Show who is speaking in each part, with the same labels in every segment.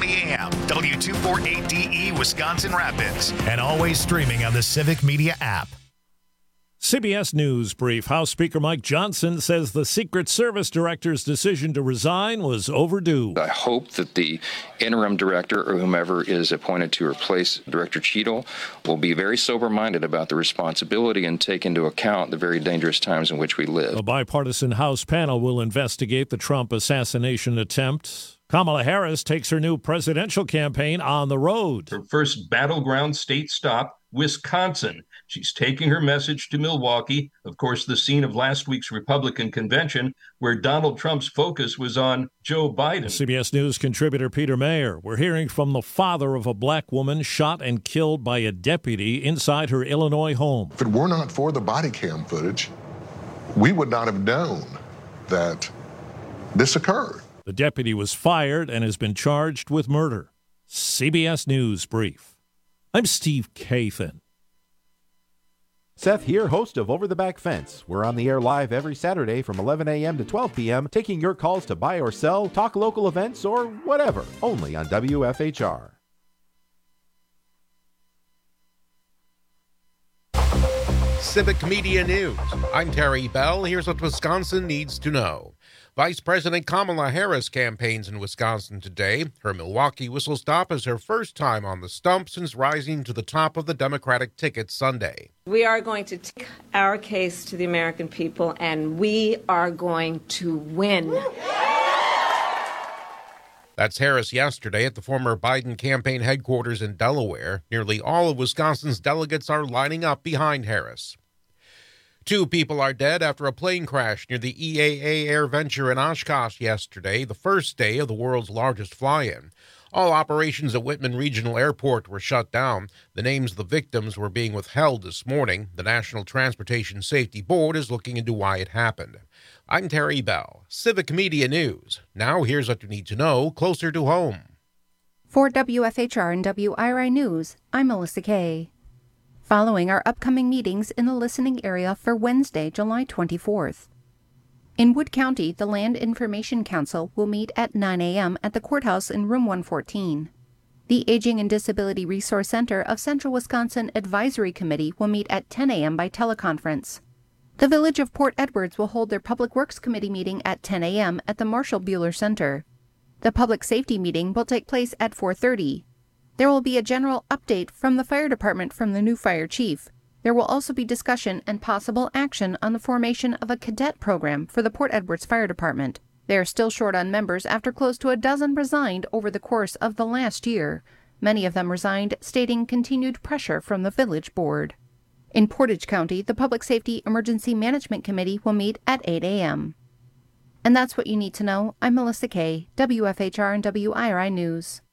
Speaker 1: 620 AM, W248DE, Wisconsin Rapids, and always streaming on the Civic Media app.
Speaker 2: CBS News brief. House Speaker Mike Johnson says the Secret Service director's decision to resign was overdue.
Speaker 3: I hope that the interim director or whomever is appointed to replace Director Cheadle will be very sober-minded about the responsibility and take into account the very dangerous times in which we live.
Speaker 2: A bipartisan House panel will investigate the Trump assassination attempt. Kamala Harris takes her new presidential campaign on the road.
Speaker 4: Her first battleground state stop, Wisconsin. She's taking her message to Milwaukee, of course, the scene of last week's Republican convention, where Donald Trump's focus was on Joe Biden.
Speaker 2: CBS News contributor Peter Mayer. We're hearing from the father of a black woman shot and killed by a deputy inside her Illinois home.
Speaker 5: If it were not for the body cam footage, we would not have known that this occurred.
Speaker 2: The deputy was fired and has been charged with murder. CBS News brief. I'm Steve Kathan.
Speaker 6: Seth here, host of Over the Back Fence. We're on the air live every Saturday from 11 a.m. to 12 p.m., taking your calls to buy or sell, talk local events, or whatever, only on WFHR.
Speaker 7: Civic Media News. I'm Terry Bell. Here's what Wisconsin needs to know. Vice President Kamala Harris campaigns in Wisconsin today. Her Milwaukee whistle stop is her first time on the stump since rising to the top of the Democratic ticket Sunday.
Speaker 8: We are going to take our case to the American people, and we are going to win.
Speaker 7: That's Harris yesterday at the former Biden campaign headquarters in Delaware. Nearly all of Wisconsin's delegates are lining up behind Harris. 2 people are dead after a plane crash near the EAA AirVenture in Oshkosh yesterday, the first day of the world's largest fly-in. All operations at Whitman Regional Airport were shut down. The names of the victims were being withheld this morning. The National Transportation Safety Board is looking into why it happened. I'm Terry Bell, Civic Media News. Now here's what you need to know closer to home.
Speaker 9: For WFHR and WIRI News, I'm Melissa Kay. Following our upcoming meetings in the listening area for Wednesday, July 24th. In Wood County, the Land Information Council will meet at 9 a.m. at the courthouse in Room 114. The Aging and Disability Resource Center of Central Wisconsin Advisory Committee will meet at 10 a.m. by teleconference. The Village of Port Edwards will hold their Public Works Committee meeting at 10 a.m. at the Marshall Buehler Center. The Public Safety meeting will take place at 4:30. There will be a general update from the fire department from the new fire chief. There will also be discussion and possible action on the formation of a cadet program for the Port Edwards Fire Department. They are still short on members after close to a dozen resigned over the course of the last year. Many of them resigned, stating continued pressure from the village board. In Portage County, the Public Safety Emergency Management Committee will meet at 8 a.m. And that's what you need to know. I'm Melissa Kay, WFHR and WIRI News.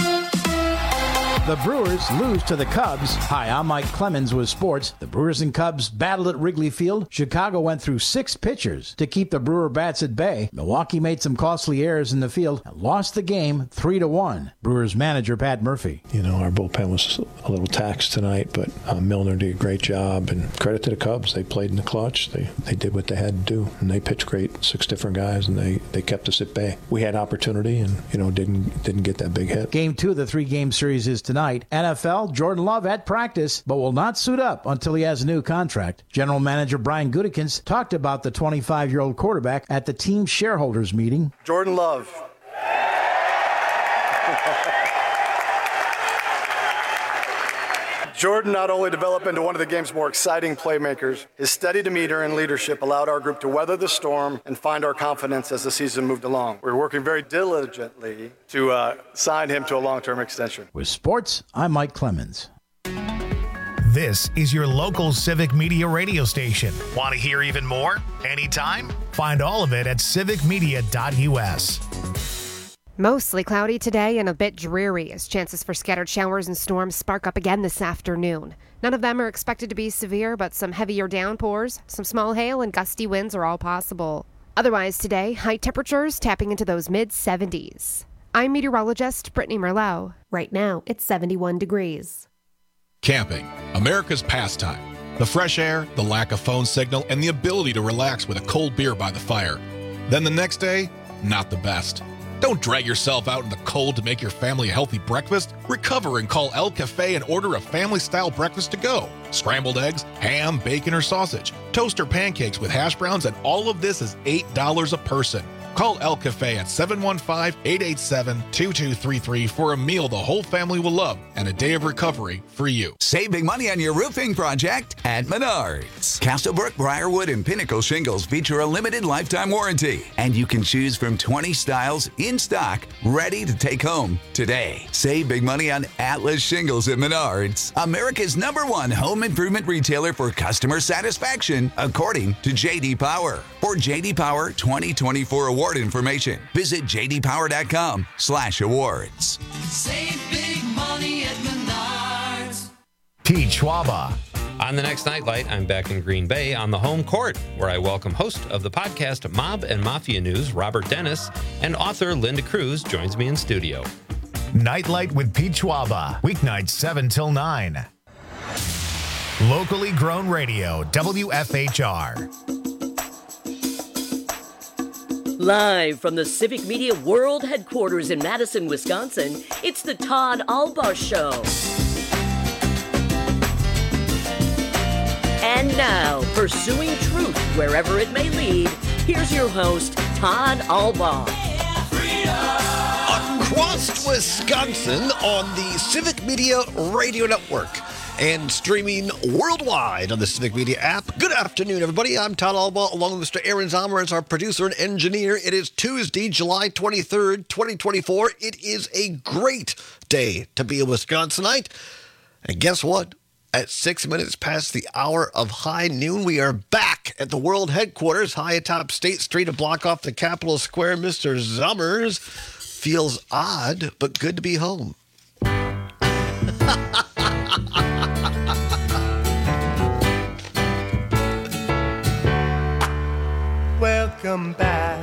Speaker 10: The Brewers lose to the Cubs. Hi, I'm Mike Clemens with sports. The Brewers and Cubs battled at Wrigley Field. Chicago went through 6 pitchers to keep the Brewer bats at bay. Milwaukee made some costly errors in the field and lost the game 3-1. Brewers manager Pat Murphy.
Speaker 11: You know, our bullpen was a little taxed tonight, but Milner did a great job. And credit to the Cubs. They played in the clutch. They did what they had to do. And they pitched great. 6 different guys, and they kept us at bay. We had opportunity and, didn't get that big hit.
Speaker 10: Game 2 of the 3-game series is tonight. NFL, Jordan Love at practice, but will not suit up until he has a new contract. General Manager Brian Gutekunst talked about the 25-year-old quarterback at the team shareholders meeting.
Speaker 12: Jordan Love. Jordan not only developed into one of the game's more exciting playmakers, his steady demeanor and leadership allowed our group to weather the storm and find our confidence as the season moved along. We're working very diligently to sign him to a long-term extension.
Speaker 10: With sports, I'm Mike Clemens.
Speaker 1: This is your local Civic Media radio station. Want to hear even more? Anytime? Find all of it at civicmedia.us.
Speaker 13: Mostly cloudy today and a bit dreary as chances for scattered showers and storms spark up again this afternoon. None of them are expected to be severe, but some heavier downpours, some small hail, and gusty winds are all possible. Otherwise today, high temperatures tapping into those mid-70s. I'm meteorologist Brittany Merlot.
Speaker 14: Right now, it's 71 degrees.
Speaker 15: Camping, America's pastime. The fresh air, the lack of phone signal, and the ability to relax with a cold beer by the fire. Then the next day, not the best. Don't drag yourself out in the cold to make your family a healthy breakfast. Recover and call El Cafe and order a family-style breakfast to go. Scrambled eggs, ham, bacon, or sausage, toast or pancakes with hash browns, and all of this is $8 a person. Call El Cafe at 715-887-2233 for a meal the whole family will love and a day of recovery for you.
Speaker 16: Save big money on your roofing project at Menards. Castlebrook, Briarwood, and Pinnacle shingles feature a limited lifetime warranty, and you can choose from 20 styles in stock, ready to take home today. Save big money on Atlas shingles at Menards, America's #1 home improvement retailer for customer satisfaction, according to J.D. Power. For J.D. Power 2024 award information, visit jdpower.com/awards.
Speaker 17: Save big money at Menards.
Speaker 1: Pete Schwaba.
Speaker 18: On the next Nightlight, I'm back in Green Bay on the home court, where I welcome host of the podcast Mob and Mafia News, Robert Dennis, and author Linda Cruz joins me in studio.
Speaker 1: Nightlight with Pete Schwaba, weeknights 7 till 9. Locally grown radio, WFHR.
Speaker 19: Live from the Civic Media World Headquarters in Madison, Wisconsin, it's the Todd Albaugh Show. And now, pursuing truth wherever it may lead, here's your host, Todd Albaugh.
Speaker 20: Across Wisconsin on the Civic Media Radio Network and streaming worldwide on the Civic Media app. Good afternoon, everybody. I'm Todd Albaugh, along with Mr. Aaron Zomer as our producer and engineer. It is Tuesday, July 23rd, 2024. It is a great day to be a Wisconsinite. And guess what? At 6 minutes past the hour of high noon, we are back at the world headquarters, high atop State Street, a block off the Capitol Square. Mr. Zomers feels odd, but good to be home.
Speaker 21: Welcome back.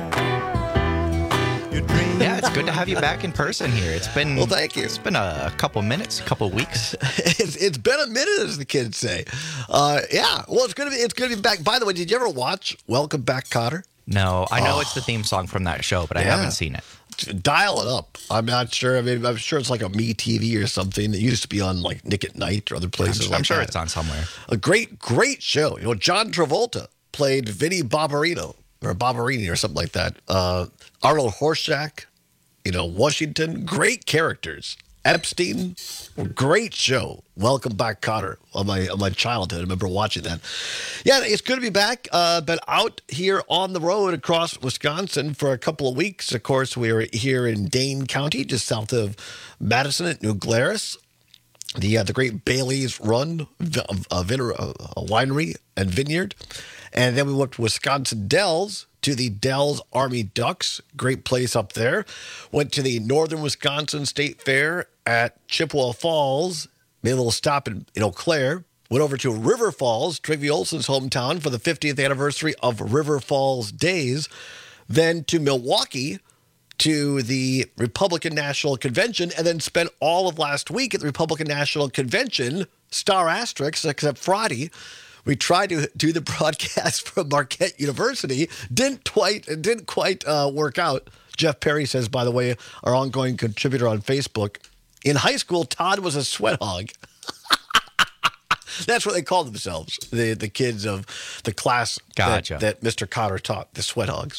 Speaker 22: Yeah, it's good to have you back in person here. It's been
Speaker 20: well, thank you.
Speaker 22: It's been a couple minutes, a couple weeks.
Speaker 20: It's been a minute, as the kids say. Yeah, well, it's gonna be back. By the way, did you ever watch Welcome Back, Kotter?
Speaker 22: No, I know it's the theme song from that show, but I haven't seen it.
Speaker 20: Dial it up. I'm not sure. I mean, I'm sure it's like a MeTV or something. It used to be on like Nick at Night or other places.
Speaker 22: I'm sure it's on somewhere.
Speaker 20: A great show. You know, John Travolta played Vinnie Barbarino or Barbarini or something like that. Arnold Horshack, Washington, great characters. Epstein, great show. Welcome Back, Kotter. On my childhood, I remember watching that. Yeah, it's good to be back. Been out here on the road across Wisconsin for a couple of weeks. Of course, we were here in Dane County, just south of Madison at New Glarus. The great Bailey's Run winery and vineyard. And then we went to Wisconsin Dells, to the Dells Army Ducks, great place up there. Went to the Northern Wisconsin State Fair at Chippewa Falls, made a little stop in Eau Claire. Went over to River Falls, Trygve Olsen's hometown, for the 50th anniversary of River Falls Days. Then to Milwaukee, to the Republican National Convention, and then spent all of last week at the Republican National Convention, star asterisk, except Friday. We tried to do the broadcast from Marquette University. Didn't quite work out. Jeff Perry says, by the way, our ongoing contributor on Facebook, in high school, Todd was a sweat hog. That's what they called themselves, the kids of the class that Mr. Kotter taught, the sweat hogs.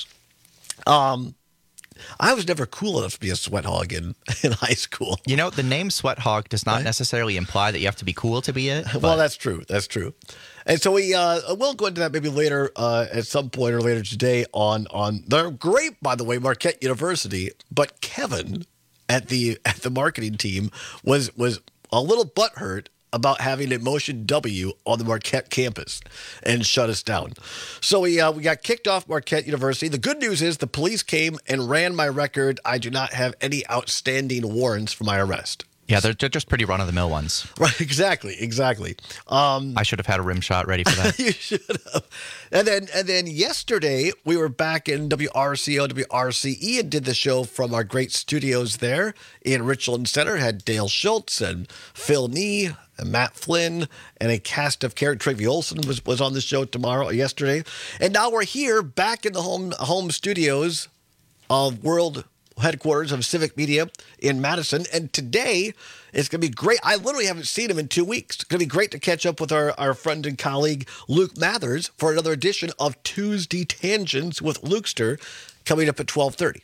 Speaker 20: I was never cool enough to be a sweat hog in high school.
Speaker 22: You know, the name sweat hog does not necessarily imply that you have to be cool to be it. But...
Speaker 20: Well, that's true. That's true. And so we'll go into that maybe later at some point or later today on they're great, by the way, Marquette University. But Kevin at the marketing team was a little butthurt about having a Motion W on the Marquette campus and shut us down. So we got kicked off Marquette University. The good news is the police came and ran my record. I do not have any outstanding warrants for my arrest.
Speaker 22: Yeah, they're just pretty run-of-the-mill ones.
Speaker 20: Right, exactly.
Speaker 22: I should have had a rim shot ready for that.
Speaker 20: You should have. And then yesterday, we were back in WRCO, WRCE, and did the show from our great studios there in Richland Center. Had Dale Schultz and Phil Nee and Matt Flynn and a cast of characters. Trygve Olsen was on the show yesterday. And now we're here back in the home studios of World headquarters of Civic Media in Madison. And today it's going to be great. I literally haven't seen him in 2 weeks. It's going to be great to catch up with our friend and colleague Luke Mathers for another edition of Tuesday Tangents with Lukester coming up at 12:30.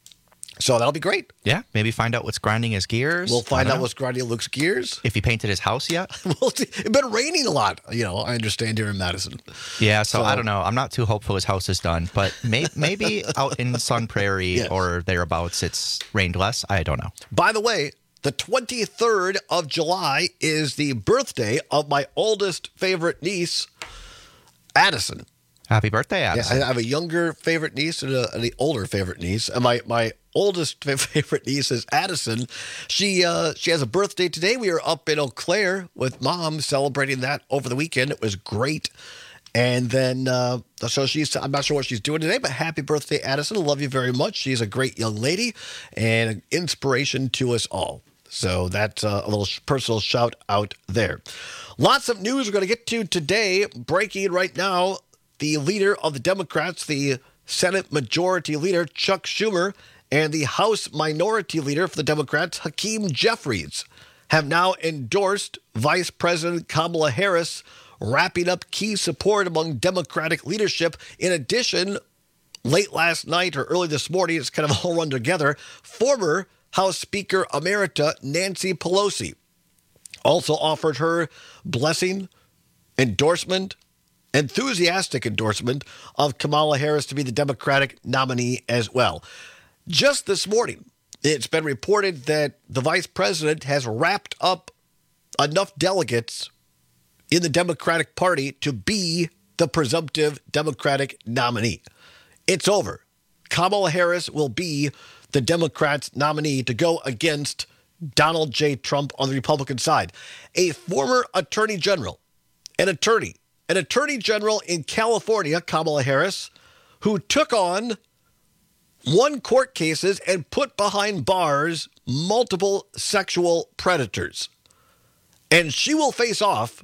Speaker 20: So that'll be great.
Speaker 22: Yeah, maybe find out what's grinding his gears.
Speaker 20: We'll find out what's grinding Luke's gears.
Speaker 22: If he painted his house yet.
Speaker 20: We'll see. It's been raining a lot, I understand, here in Madison.
Speaker 22: Yeah, so I don't know. I'm not too hopeful his house is done, but maybe out in Sun Prairie or thereabouts it's rained less. I don't know.
Speaker 20: By the way, the 23rd of July is the birthday of my oldest favorite niece, Addison.
Speaker 22: Happy birthday, Addison.
Speaker 20: Yeah, I have a younger favorite niece and an older favorite niece. And my oldest favorite niece is Addison. She has a birthday today. We were up in Eau Claire with Mom celebrating that over the weekend. It was great. And then, so I'm not sure what she's doing today, but happy birthday, Addison. I love you very much. She's a great young lady and an inspiration to us all. So that's a little personal shout out there. Lots of news we're going to get to today. Breaking right now. The leader of the Democrats, the Senate Majority Leader, Chuck Schumer, and the House Minority Leader for the Democrats, Hakeem Jeffries, have now endorsed Vice President Kamala Harris, wrapping up key support among Democratic leadership. In addition, late last night or early this morning, it's kind of all run together, former House Speaker Emerita Nancy Pelosi also offered her blessing, endorsement, enthusiastic endorsement of Kamala Harris to be the Democratic nominee as well. Just this morning, it's been reported that the vice president has wrapped up enough delegates in the Democratic Party to be the presumptive Democratic nominee. It's over. Kamala Harris will be the Democrats' nominee to go against Donald J. Trump on the Republican side. A former attorney general, an attorney general in California, Kamala Harris, who took on won court cases and put behind bars multiple sexual predators. And she will face off,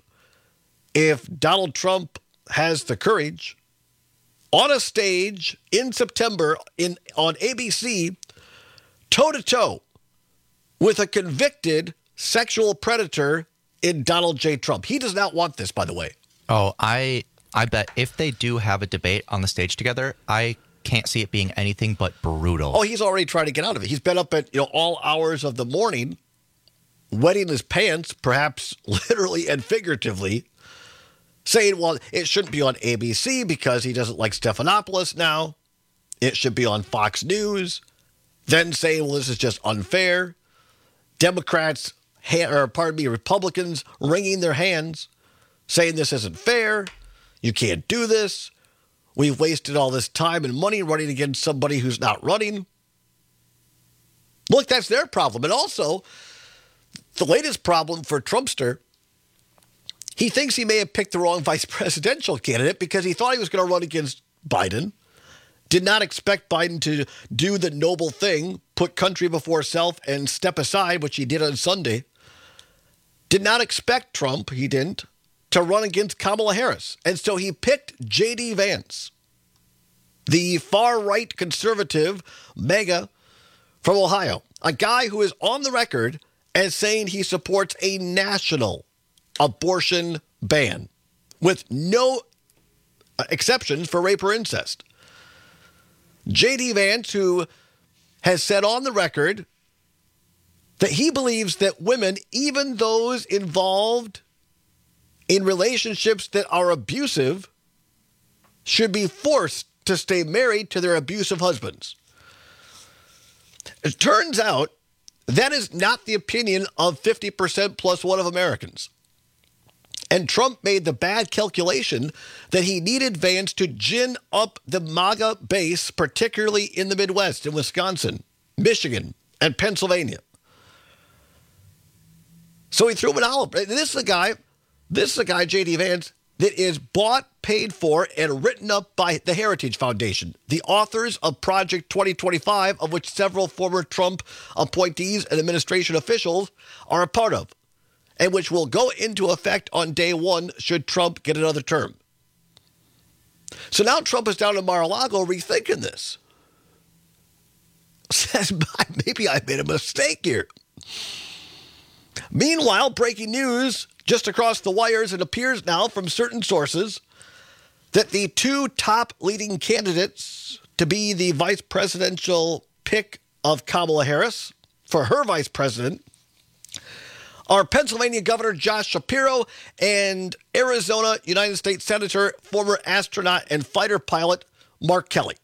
Speaker 20: if Donald Trump has the courage, on a stage in September on ABC, toe-to-toe with a convicted sexual predator in Donald J. Trump. He does not want this, by the way.
Speaker 22: Oh, I bet if they do have a debate on the stage together, I can't see it being anything but brutal.
Speaker 20: Oh, he's already trying to get out of it. He's been up at all hours of the morning, wetting his pants, perhaps literally and figuratively, saying, well, it shouldn't be on ABC because he doesn't like Stephanopoulos now. It should be on Fox News. Then saying, well, this is just unfair. Republicans wringing their hands, saying this isn't fair. You can't do this. We've wasted all this time and money running against somebody who's not running. Look, that's their problem. And also, the latest problem for Trumpster, he thinks he may have picked the wrong vice presidential candidate because he thought he was going to run against Biden. Did not expect Biden to do the noble thing, put country before self and step aside, which he did on Sunday. Did not expect Trump, he didn't, to run against Kamala Harris. And so he picked J.D. Vance, the far-right conservative mega from Ohio, a guy who is on the record as saying he supports a national abortion ban with no exceptions for rape or incest. J.D. Vance, who has said on the record that he believes that women, even those involved in relationships that are abusive, should be forced to stay married to their abusive husbands. It turns out that is not the opinion of 50% plus one of Americans. And Trump made the bad calculation that he needed Vance to gin up the MAGA base, particularly in the Midwest, in Wisconsin, Michigan, and Pennsylvania. So he threw him an olive. This is a guy, J.D. Vance, that is bought, paid for, and written up by the Heritage Foundation, the authors of Project 2025, of which several former Trump appointees and administration officials are a part of, and which will go into effect on day one should Trump get another term. So now Trump is down in Mar-a-Lago rethinking this. says, maybe I made a mistake here. Meanwhile, breaking news just across the wires, it appears now from certain sources that the two top leading candidates to be the vice presidential pick of Kamala Harris for her vice president are Pennsylvania Governor Josh Shapiro and Arizona United States Senator, former astronaut and fighter pilot Mark Kelly.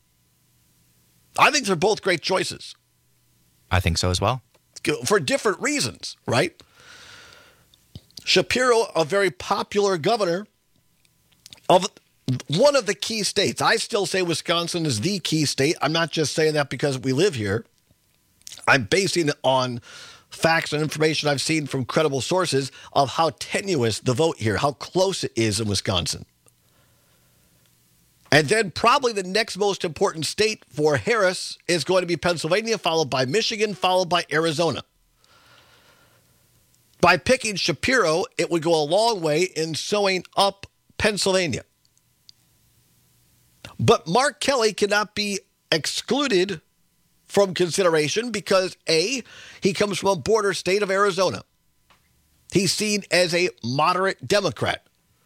Speaker 20: I think they're both great choices.
Speaker 22: I think so as well.
Speaker 20: For different reasons, right? Shapiro, a very popular governor of one of the key states. I still say Wisconsin is the key state. I'm not just saying that because we live here. I'm basing it on facts and information I've seen from credible sources of how tenuous the vote here, how close it is in Wisconsin. And then probably the next most important state for Harris is going to be Pennsylvania, followed by Michigan, followed by Arizona. By picking Shapiro, it would go a long way in sewing up Pennsylvania. But Mark Kelly cannot be excluded from consideration because, A, he comes from a border state of Arizona. He's seen as a moderate Democrat.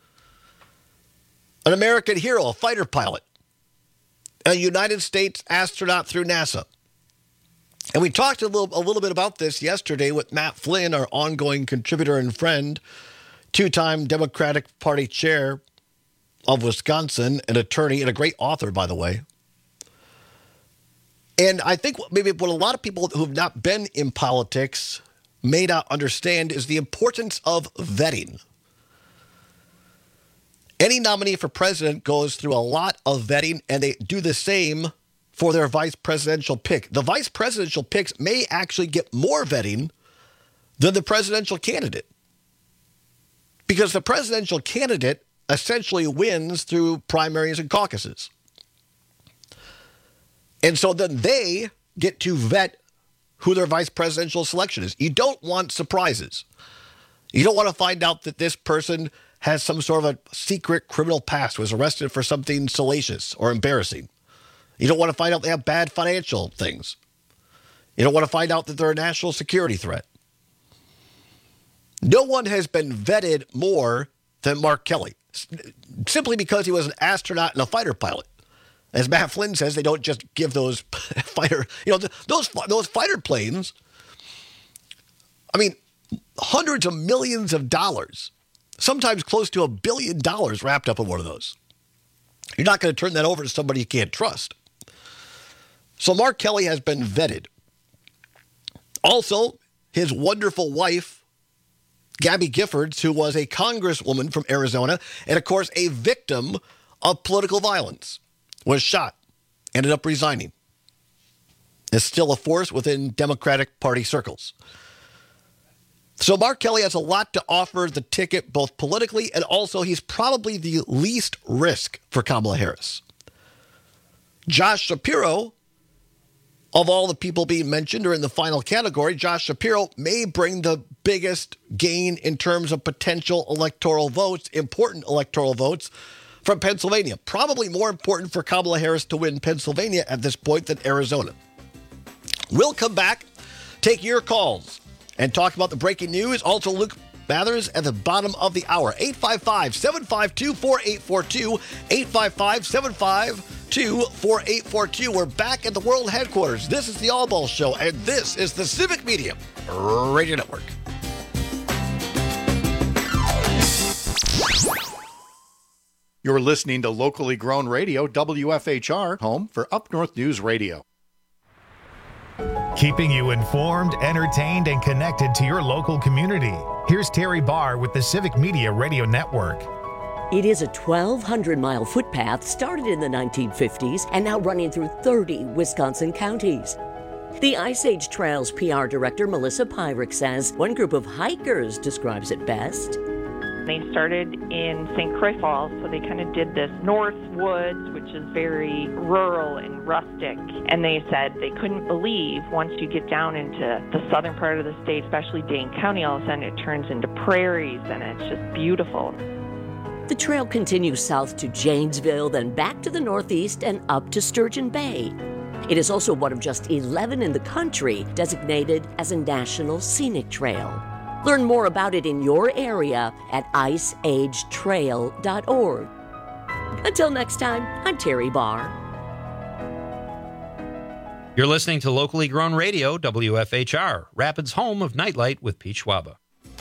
Speaker 20: An American hero, a fighter pilot, a United States astronaut through NASA. And we talked a little bit about this yesterday with Matt Flynn, our ongoing contributor and friend, two-time Democratic Party chair of Wisconsin, an attorney and a great author, by the way. And I think maybe what a lot of people who have not been in politics may not understand is the importance of vetting. Any nominee for president goes through a lot of vetting, and they do the same for their vice presidential pick. The vice presidential picks may actually get more vetting than the presidential candidate, because the presidential candidate essentially wins through primaries and caucuses. And so then they get to vet who their vice presidential selection is. You don't want surprises. You don't want to find out that this person has some sort of a secret criminal past, was arrested for something salacious or embarrassing. You don't want to find out they have bad financial things. You don't want to find out that they're a national security threat. No one has been vetted more than Mark Kelly, simply because he was an astronaut and a fighter pilot. As Matt Flynn says, they don't just give those those fighter planes, I mean, hundreds of millions of dollars, sometimes close to $1 billion wrapped up in one of those. You're not going to turn that over to somebody you can't trust. So Mark Kelly has been vetted. Also, his wonderful wife, Gabby Giffords, who was a congresswoman from Arizona and, of course, a victim of political violence, was shot, ended up resigning. Is still a force within Democratic Party circles. So Mark Kelly has a lot to offer the ticket, both politically and also he's probably the least risk for Kamala Harris. Josh Shapiro, of all the people being mentioned or in the final category, Josh Shapiro may bring the biggest gain in terms of potential electoral votes, important electoral votes from Pennsylvania. Probably more important for Kamala Harris to win Pennsylvania at this point than Arizona. We'll come back, take your calls, and talk about the breaking news. Also, Luke Mathers at the bottom of the hour. 855-752-4842. 855-752-4842. We're back at the world headquarters. This is the Allball Show, and this is the Civic Media Radio Network.
Speaker 3: You're listening to locally grown radio, WFHR, home for Up North News Radio.
Speaker 1: Keeping you informed, entertained, and connected to your local community. Here's Terry Barr with the Civic Media Radio Network.
Speaker 19: It is a 1,200-mile footpath started in the 1950s and now running through 30 Wisconsin counties. The Ice Age Trails PR director Melissa Pyrick says one group of hikers describes it best.
Speaker 4: They started in St. Croix Falls, so they kind of did this North Woods, which is very rural and rustic. And they said they couldn't believe once you get down into the southern part of the state, especially Dane County, all of a sudden it turns into prairies and it's just beautiful.
Speaker 19: The trail continues south to Janesville, then back to the northeast and up to Sturgeon Bay. It is also one of just 11 in the country designated as a National Scenic Trail. Learn more about it in your area at iceagetrail.org. Until next time, I'm Terry Barr.
Speaker 18: You're listening to locally grown radio, WFHR, Rapids' home of Nightlight with Pete Schwaba.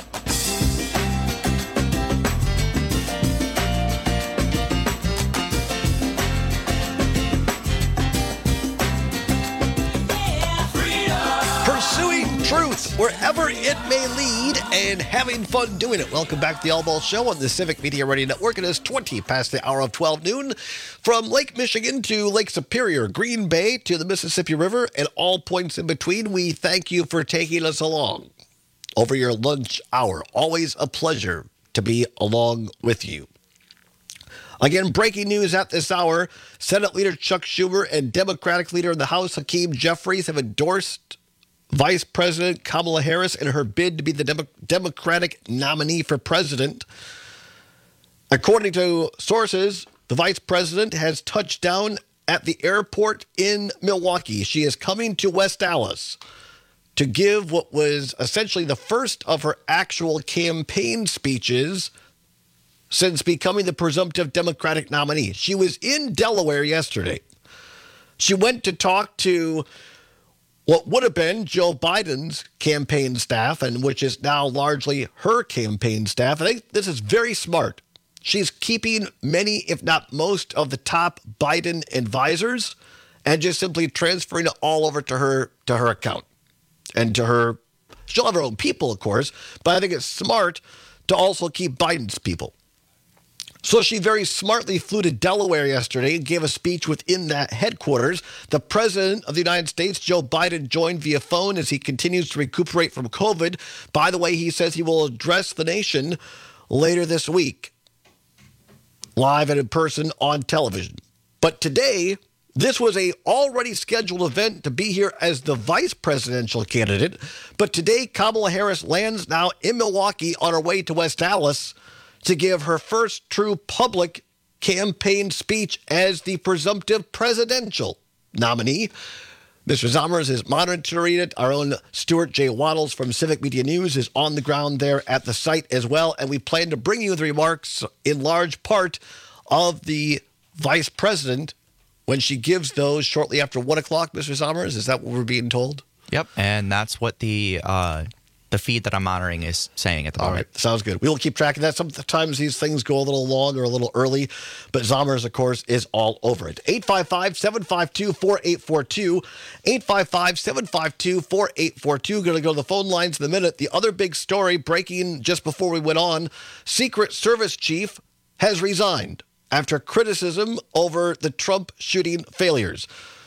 Speaker 20: Pursuing truth wherever it may lead and having fun doing it. Welcome back to the All Ball Show on the Civic Media Radio Network. It is 20 past the hour of 12 noon. From Lake Michigan to Lake Superior, Green Bay to the Mississippi River, and all points in between, we thank you for taking us along over your lunch hour. Always a pleasure to be along with you. Again, breaking news at this hour. Senate Leader Chuck Schumer and Democratic Leader in the House, Hakeem Jeffries, have endorsed Vice President Kamala Harris in her bid to be the Democratic nominee for president. According to sources, the vice president has touched down at the airport in Milwaukee. She is coming to West Allis to give what was essentially the first of her actual campaign speeches since becoming the presumptive Democratic nominee. She was in Delaware yesterday. She went to talk to what would have been Joe Biden's campaign staff, and which is now largely her campaign staff. I think this is very smart. She's keeping many, if not most, of the top Biden advisors and just simply transferring it all over to her account. And to her, she'll have her own people, of course, but I think it's smart to also keep Biden's people. So she very smartly flew to Delaware yesterday and gave a speech within that headquarters. The President of the United States, Joe Biden, joined via phone as he continues to recuperate from COVID. By the way, he says he will address the nation later this week, live and in person on television. But today, this was a already scheduled event to be here as the vice presidential candidate. But today, Kamala Harris lands now in Milwaukee on her way to West Allis to give her first true public campaign speech as the presumptive presidential nominee. Mr. Zommers is monitoring it. Our own Stuart J. Waddles from Civic Media News is on the ground there at the site as well. And we plan to bring you the remarks in large part of the vice president when she gives those shortly after 1 o'clock, Mr. Zommers. Is that what we're being told?
Speaker 22: Yep, and that's what the feed that I'm monitoring is saying at the moment.
Speaker 20: All right, sounds good. We will keep track of that. Sometimes these things go a little long or a little early, but Zommers, of course, is all over it. 855-752-4842. 855-752-4842. Going to go to the phone lines in a minute. The other big story breaking just before we went on, Secret Service chief has resigned after criticism over the Trump shooting failures.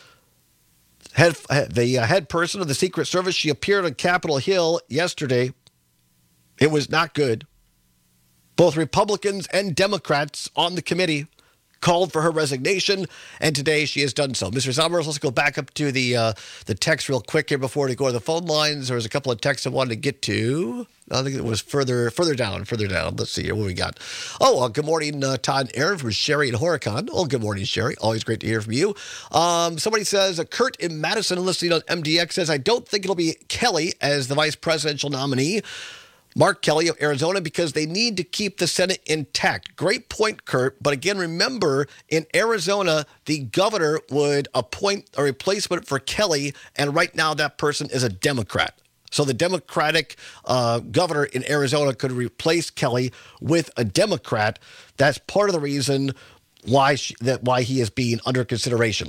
Speaker 20: The head person of the Secret Service, she appeared on Capitol Hill yesterday. It was not good. Both Republicans and Democrats on the committee called for her resignation, and today she has done so. Mr. Zommers, let's go back up to the text real quick here before we go to the phone lines. There was a couple of texts I wanted to get to. I think it was further down. Let's see here what we got. Good morning, Todd and Aaron from Sherry and Horicon. Good morning, Sherry. Always great to hear from you. Somebody says, Kurt in Madison listening on MDX says, I don't think it'll be Kelly as the vice presidential nominee. Mark Kelly of Arizona, because they need to keep the Senate intact. Great point, Kurt. But again, remember, in Arizona, the governor would appoint a replacement for Kelly, and right now that person is a Democrat. So the Democratic governor in Arizona could replace Kelly with a Democrat. That's part of the reason why he is being under consideration.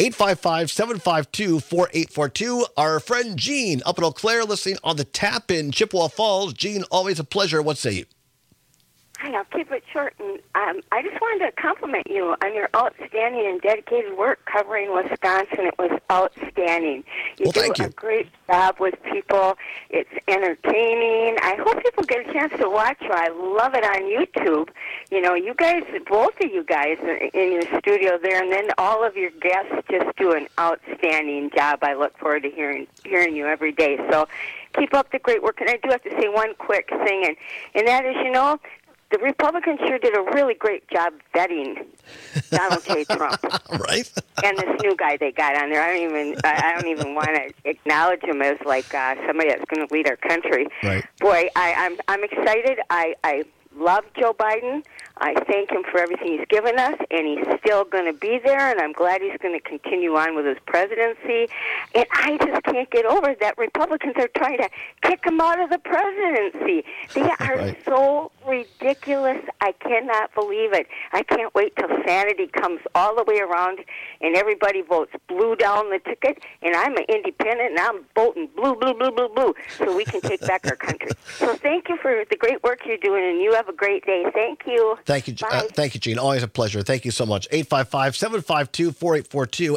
Speaker 20: 855-752-4842. Our friend Gene up in Eau Claire listening on the tap in Chippewa Falls. Gene, always a pleasure. What say you?
Speaker 2: Hi, I'll keep it short. And I just wanted to compliment you on your outstanding and dedicated work covering Wisconsin. It was outstanding. You do a great job with people. It's entertaining. I hope people get a chance to watch you. I love it on YouTube. You know, you guys, both of you guys in your studio there, and then all of your guests just do an outstanding job. I look forward to hearing you every day. So keep up the great work. And I do have to say one quick thing, and that is, the Republicans sure did a really great job vetting Donald J. Trump.
Speaker 20: Right.
Speaker 2: And this new guy they got on there. I don't even want to acknowledge him as like somebody that's going to lead our country.
Speaker 20: Right.
Speaker 2: Boy, I'm excited. I love Joe Biden. I thank him for everything he's given us, and he's still going to be there, and I'm glad he's going to continue on with his presidency. And I just can't get over that Republicans are trying to kick him out of the presidency. They are so ridiculous. I cannot believe it. I can't wait till sanity comes all the way around and everybody votes blue down the ticket, and I'm an independent, and I'm voting blue, blue, blue, blue, blue, so we can take back our country. So thank you for the great work you're doing, and you have a great day. Thank you.
Speaker 20: Thank you, thank you, Gene. Always a pleasure. Thank you so much. 855-752-4842,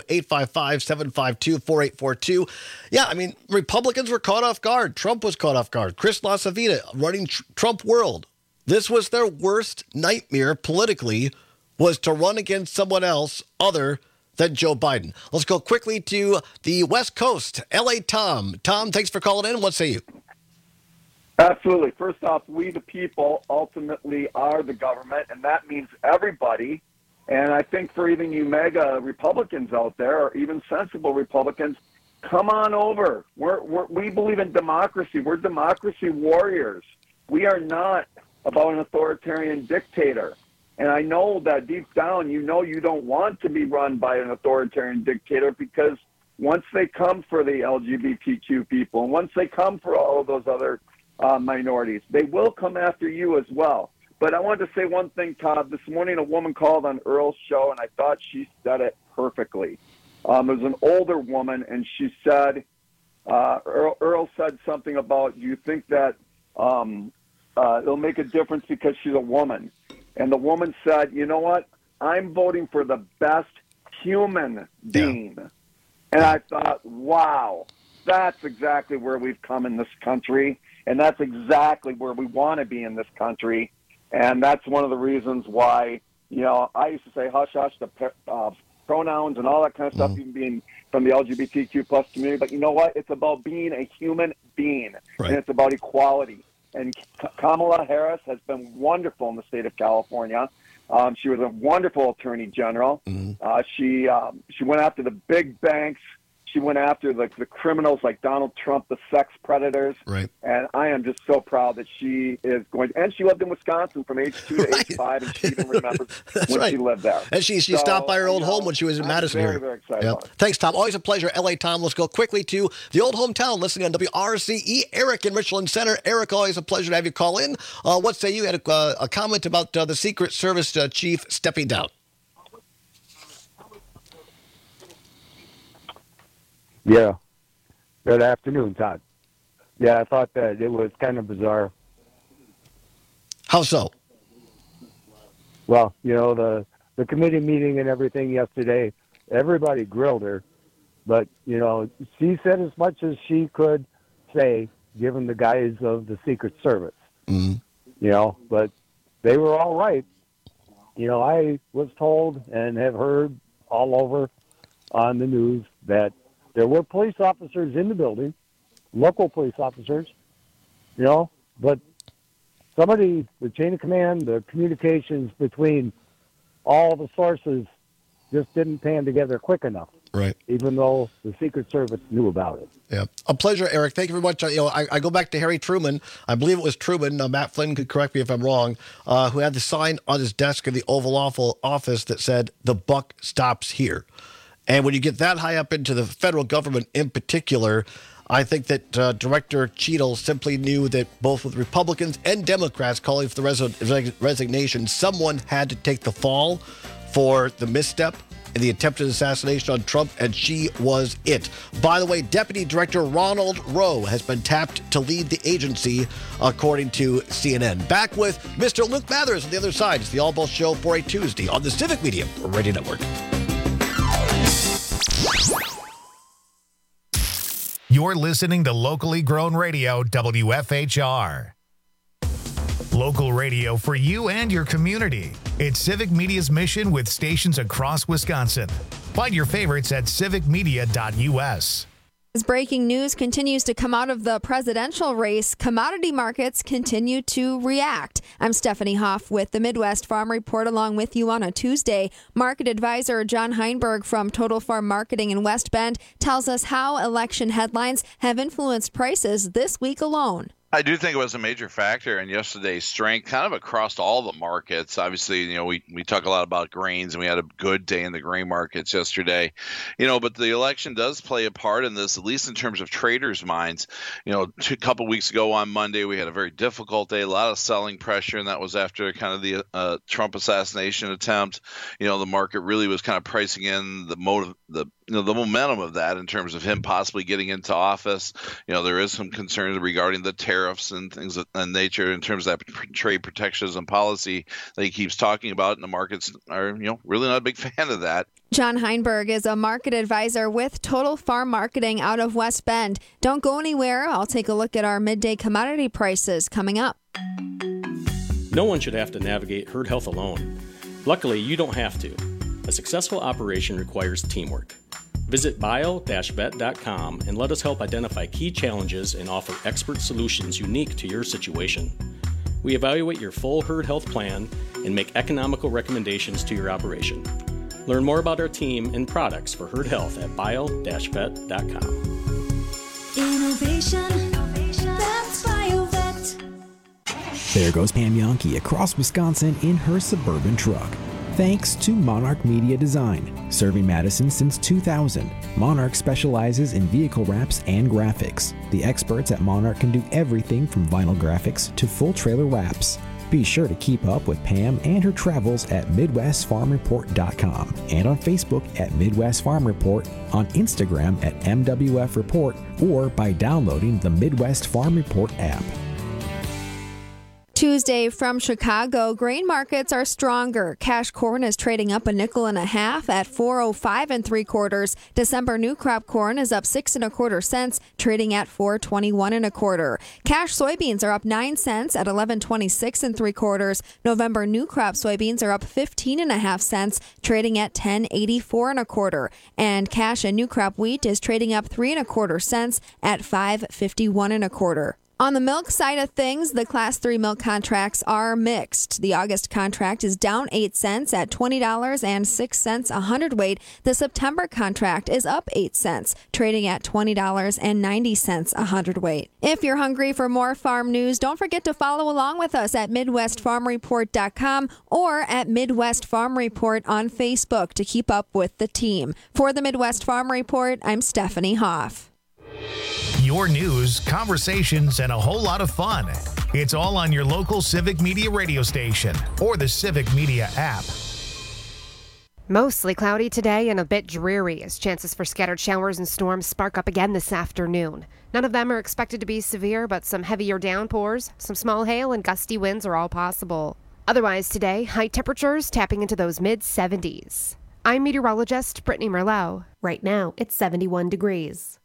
Speaker 20: 855-752-4842. Yeah, I mean, Republicans were caught off guard. Trump was caught off guard. Chris LaCivita running Trump World. This was their worst nightmare politically, was to run against someone else other than Joe Biden. Let's go quickly to the West Coast. L.A. Tom. Tom, thanks for calling in. What say you?
Speaker 5: Absolutely. First off, we the people ultimately are the government, and that means everybody. And I think for even you mega Republicans out there, or even sensible Republicans, come on over. We believe in democracy. We're democracy warriors. We are not about an authoritarian dictator. And I know that deep down, you know you don't want to be run by an authoritarian dictator, because once they come for the LGBTQ people, and once they come for all of those other minorities, they will come after you as well. But I wanted to say one thing, Todd. This morning, a woman called on Earl's show, and I thought she said it perfectly. It was an older woman, and she said, Earl said something about, you think that it'll make a difference because she's a woman. And the woman said, you know what? I'm voting for the best human being. Yeah. And I thought, wow, that's exactly where we've come in this country. And that's exactly where we want to be in this country. And that's one of the reasons why, you know, I used to say hush, hush, the pronouns and all that kind of stuff, even being from the LGBTQ plus community. But you know what? It's about being a human being, and it's about equality. And Kamala Harris has been wonderful in the state of California. She was a wonderful attorney general. She went after the big banks. She went after the criminals like Donald Trump, the sex predators. Right. And I am just so proud that she is going to, and she lived in Wisconsin from age 2 to age 5, and she even remembers when she lived there.
Speaker 20: And she stopped by her old home when she was in Madison.
Speaker 5: Very, very excited.
Speaker 20: Thanks, Tom. Always a pleasure. L.A. Tom, let's go quickly to the old hometown, listening on WRCE. Eric in Richland Center. Eric, always a pleasure to have you call in. What say you? Had a comment about the Secret Service chief stepping down.
Speaker 6: Yeah. Good afternoon, Todd. Yeah, I thought that it was kind of bizarre.
Speaker 20: How so?
Speaker 6: Well, you know, the committee meeting and everything yesterday, everybody grilled her, but, you know, she said as much as she could say, given the guise of the Secret Service. You know, but they were all right. You know, I was told and have heard all over on the news that there were police officers in the building, local police officers, you know, but somebody, the chain of command, the communications between all the sources just didn't pan together quick enough.
Speaker 20: Right.
Speaker 6: Even though the Secret Service knew about it.
Speaker 20: Yeah. A pleasure, Eric. Thank you very much. You know, I go back to Harry Truman. I believe it was Truman. Matt Flynn could correct me if I'm wrong, who had the sign on his desk in the Oval Office that said, "The buck stops here." And when you get that high up into the federal government in particular, I think that Director Cheadle simply knew that both with Republicans and Democrats calling for the resignation, someone had to take the fall for the misstep in the attempted assassination on Trump, and she was it. By the way, Deputy Director Ronald Rowe has been tapped to lead the agency, according to CNN. Back with Mr. Luke Mathers on the other side. It's the All Ball Show for a Tuesday on the Civic Media Radio Network.
Speaker 1: You're listening to locally grown radio, WFHR. Local radio for you and your community. It's Civic Media's mission with stations across Wisconsin. Find your favorites at civicmedia.us.
Speaker 7: As breaking news continues to come out of the presidential race, commodity markets continue to react. I'm Stephanie Hoff with the Midwest Farm Report along with you on a Tuesday. Market advisor John Heinberg from Total Farm Marketing in West Bend tells us how election headlines have influenced prices this week alone.
Speaker 8: I do think it was a major factor in yesterday's strength, kind of across all the markets. Obviously, we talk a lot about grains, and we had a good day in the grain markets yesterday. But the election does play a part in this, at least in terms of traders' minds. A couple weeks ago on Monday, we had a very difficult day, a lot of selling pressure, and that was after kind of the Trump assassination attempt. The market really was kind of pricing in the momentum of that in terms of him possibly getting into office. There is some concerns regarding the tariffs and things of that nature in terms of that trade protectionism policy that he keeps talking about, and the markets are, really not a big fan of that.
Speaker 7: John Heinberg is a market advisor with Total Farm Marketing out of West Bend. Don't go anywhere. I'll take a look at our midday commodity prices coming up.
Speaker 23: No one should have to navigate herd health alone. Luckily, you don't have to. A successful operation requires teamwork. Visit bio-vet.com and let us help identify key challenges and offer expert solutions unique to your situation. We evaluate your full herd health plan and make economical recommendations to your operation. Learn more about our team and products for herd health at bio-vet.com.
Speaker 17: Innovation, that's BioVet.
Speaker 24: There goes Pam Yonke across Wisconsin in her suburban truck. Thanks to Monarch Media Design, serving Madison since 2000. Monarch specializes in vehicle wraps and graphics. The experts at Monarch can do everything from vinyl graphics to full trailer wraps. Be sure to keep up with Pam and her travels at MidwestFarmReport.com and on Facebook at Midwest Farm Report, on Instagram at MWF Report, or by downloading the Midwest Farm Report app.
Speaker 7: Tuesday from Chicago, grain markets are stronger. Cash corn is trading up $0.50 at $4.05 3/4. December new crop corn is up 6 1/4 cents, trading at $4.21 1/4. Cash soybeans are up 9 cents at $11.26 3/4. November new crop soybeans are up 15.5 cents, trading at $10.84 1/4. And cash and new crop wheat is trading up 3 1/4 cents at $5.51 1/4. On the milk side of things, the Class 3 milk contracts are mixed. The August contract is down 8 cents at $20.06 a hundredweight. The September contract is up 8 cents, trading at $20.90 a hundredweight. If you're hungry for more farm news, don't forget to follow along with us at MidwestFarmReport.com or at Midwest Farm Report on Facebook to keep up with the team. For the Midwest Farm Report, I'm Stephanie Hoff.
Speaker 1: Your news, conversations, and a whole lot of fun. It's all on your local Civic Media radio station or the Civic Media app.
Speaker 13: Mostly cloudy today and a bit dreary as chances for scattered showers and storms spark up again this afternoon. None of them are expected to be severe, but some heavier downpours, some small hail, and gusty winds are all possible. Otherwise today, high temperatures tapping into those mid-70s. I'm meteorologist Brittany Merlot.
Speaker 14: Right now, it's 71 degrees.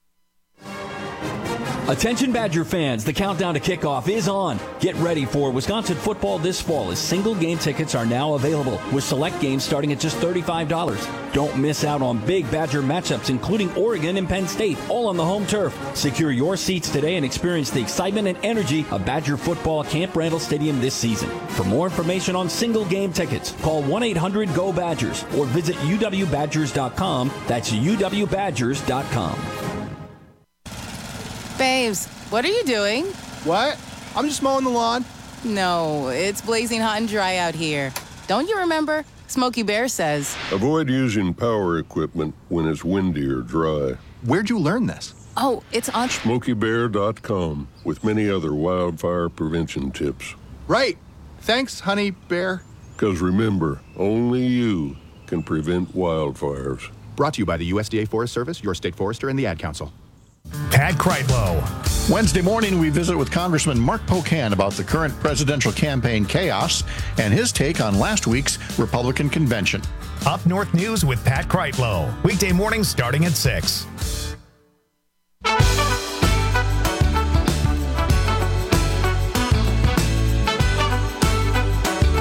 Speaker 25: Attention Badger fans, the countdown to kickoff is on. Get ready for Wisconsin football this fall as single game tickets are now available with select games starting at just $35. Don't miss out on big Badger matchups including Oregon and Penn State, all on the home turf. Secure your seats today and experience the excitement and energy of Badger football at Camp Randall Stadium this season. For more information on single game tickets, call 1-800-GO-BADGERS or visit uwbadgers.com. That's uwbadgers.com.
Speaker 26: Babes, what are you doing?
Speaker 27: What? I'm just mowing the lawn.
Speaker 26: No, it's blazing hot and dry out here. Don't you remember? Smokey Bear says.
Speaker 28: Avoid using power equipment when it's windy or dry.
Speaker 27: Where'd you learn this?
Speaker 26: Oh, it's on
Speaker 28: SmokeyBear.com with many other wildfire prevention tips.
Speaker 27: Right. Thanks, Honey Bear.
Speaker 28: Because remember, only you can prevent wildfires.
Speaker 27: Brought to you by the USDA Forest Service, your state forester, and the Ad Council.
Speaker 1: Pat Kreitlow.
Speaker 3: Wednesday morning, we visit with Congressman Mark Pocan about the current presidential campaign chaos and his take on last week's Republican convention.
Speaker 1: Up North News with Pat Kreitlow. Weekday mornings starting at 6.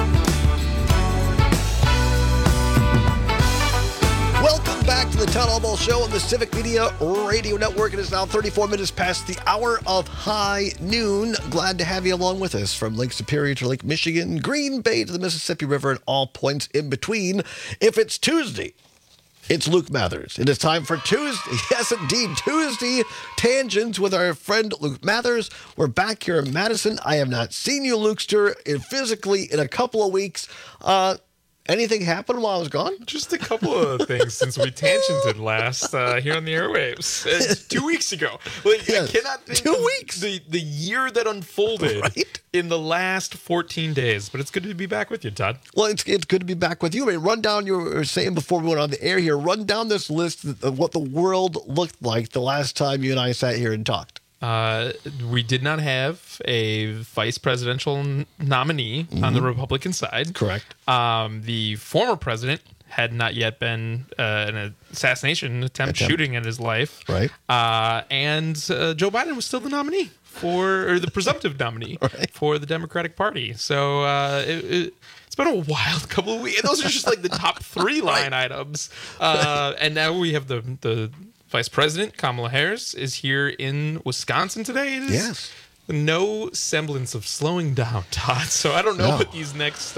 Speaker 20: Welcome back to the Town Hall Dale Show on the Civic Media Radio Network. It is now 34 minutes past the hour of high noon. Glad to have you along with us from Lake Superior to Lake Michigan, Green Bay to the Mississippi River, and all points in between. If it's Tuesday, it's Luke Mathers. It is time for Tuesday. Yes, indeed. Tuesday Tangents with our friend Luke Mathers. We're back here in Madison. I have not seen you, Lukester, physically in a couple of weeks. Anything happened while I was gone?
Speaker 4: Just a couple of things since we tangented last here on the airwaves. 2 weeks ago. Like, yes. I cannot think
Speaker 20: 2 weeks.
Speaker 4: The year that unfolded in the last 14 days. But it's good to be back with you, Todd.
Speaker 20: Well, it's good to be back with you. I mean, run down, you were saying before we went on the air here, run down this list of what the world looked like the last time you and I sat here and talked.
Speaker 4: We did not have a vice presidential nominee on the Republican side.
Speaker 20: Correct.
Speaker 4: The former president had not yet been an assassination attempt shooting at his life.
Speaker 20: Right.
Speaker 4: And Joe Biden was still the nominee or the presumptive nominee for the Democratic Party. So it's been a wild couple of weeks. And those are just like the top three line items. And now we have the Vice President Kamala Harris is here in Wisconsin today. It is no semblance of slowing down, Todd. So I don't know what these next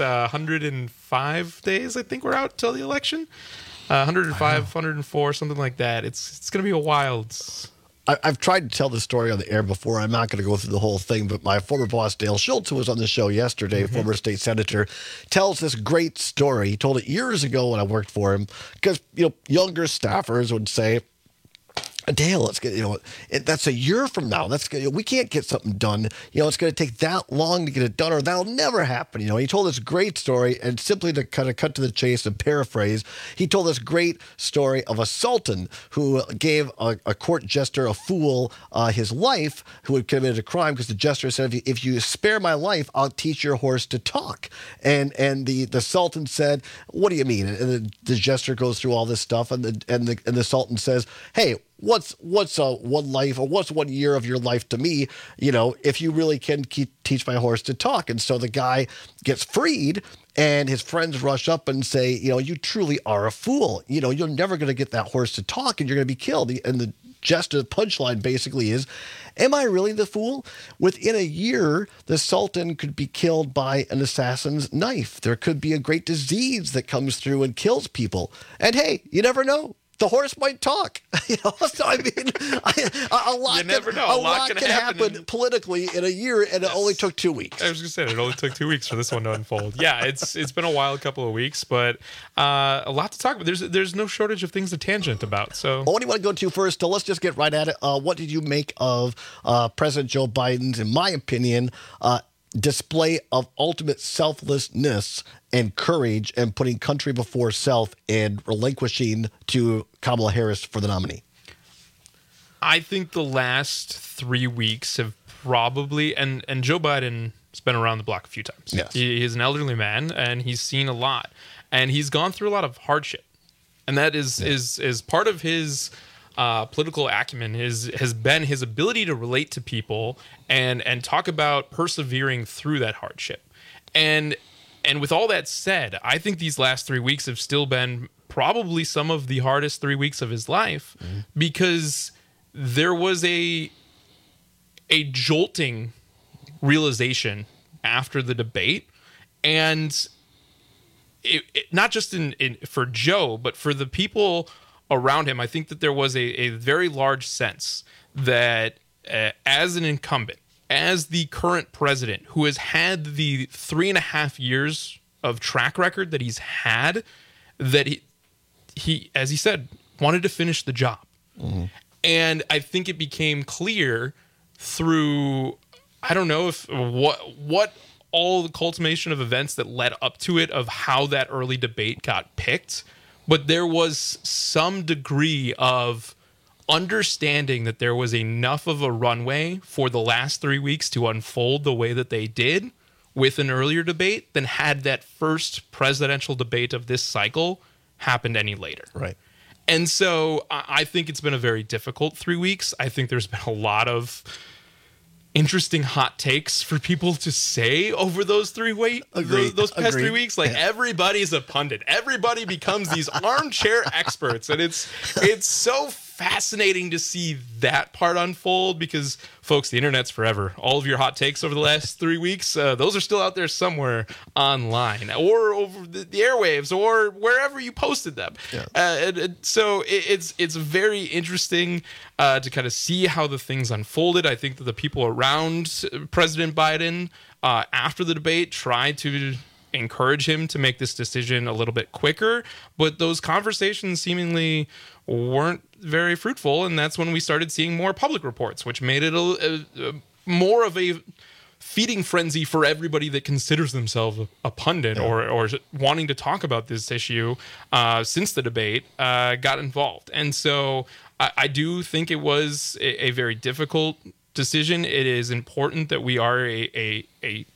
Speaker 4: 105 days, I think we're out till the election. 105, 104, something like that. It's going to be a wild...
Speaker 20: I've tried to tell this story on the air before. I'm not going to go through the whole thing, but my former boss, Dale Schultz, who was on the show yesterday, former state senator, tells this great story. He told it years ago when I worked for him because, younger staffers would say, Dale, let's get, that's a year from now. We can't get something done. It's going to take that long to get it done, or that'll never happen. He told this great story, and simply to kind of cut to the chase and paraphrase, he told this great story of a sultan who gave a court jester, a fool, his life, who had committed a crime, because the jester said, if you spare my life, I'll teach your horse to talk. And the sultan said, what do you mean? And the jester goes through all this stuff, and the sultan says, hey, what's one life, or what's 1 year of your life to me, if you really can teach my horse to talk? And so the guy gets freed, and his friends rush up and say, you truly are a fool. You're never going to get that horse to talk, and you're going to be killed. And the jester punchline basically is, am I really the fool? Within a year, the sultan could be killed by an assassin's knife. There could be a great disease that comes through and kills people. And hey, you never know. The horse might talk. So I mean, a lot can happen politically in a year, and it only took 2 weeks.
Speaker 4: I was going to say, it only took 2 weeks for this one to unfold. Yeah, it's been a wild couple of weeks, but a lot to talk about. There's no shortage of things to tangent about. So,
Speaker 20: what do you want to go to first? So let's just get right at it. What did you make of President Joe Biden's, in my opinion, display of ultimate selflessness and courage, and putting country before self, and relinquishing to Kamala Harris for the nominee?
Speaker 4: I think the last 3 weeks have probably, and Joe Biden has been around the block a few times.
Speaker 20: Yes.
Speaker 4: He's an elderly man, and he's seen a lot, and he's gone through a lot of hardship, and that is part of his political acumen has been his ability to relate to people and talk about persevering through that hardship. And with all that said, I think these last 3 weeks have still been probably some of the hardest 3 weeks of his life, because there was a jolting realization after the debate, and it not just for Joe, but for the people around him. I think that there was a very large sense that as an incumbent, as the current president, who has had the 3.5 years of track record that he's had, that he as he said, wanted to finish the job. And I think it became clear through, I don't know if what all the culmination of events that led up to it, of how that early debate got picked, but there was some degree of understanding that there was enough of a runway for the last 3 weeks to unfold the way that they did with an earlier debate than had that first presidential debate of this cycle happened any later.
Speaker 20: Right.
Speaker 4: And so I think it's been a very difficult 3 weeks. I think there's been a lot of interesting hot takes for people to say over those those past 3 weeks. Like everybody's a pundit. Everybody becomes these armchair experts, and it's so fascinating to see that part unfold because, folks, the internet's forever. All of your hot takes over the last 3 weeks, those are still out there somewhere online or over the airwaves or wherever you posted them. So it's very interesting to kind of see how the things unfolded. I think that the people around President Biden after the debate tried to encourage him to make this decision a little bit quicker, but those conversations seemingly weren't very fruitful, and that's when we started seeing more public reports, which made it more of a feeding frenzy for everybody that considers themselves a pundit or wanting to talk about this issue since the debate got involved. And so I do think it was a very difficult decision. It is important that we are a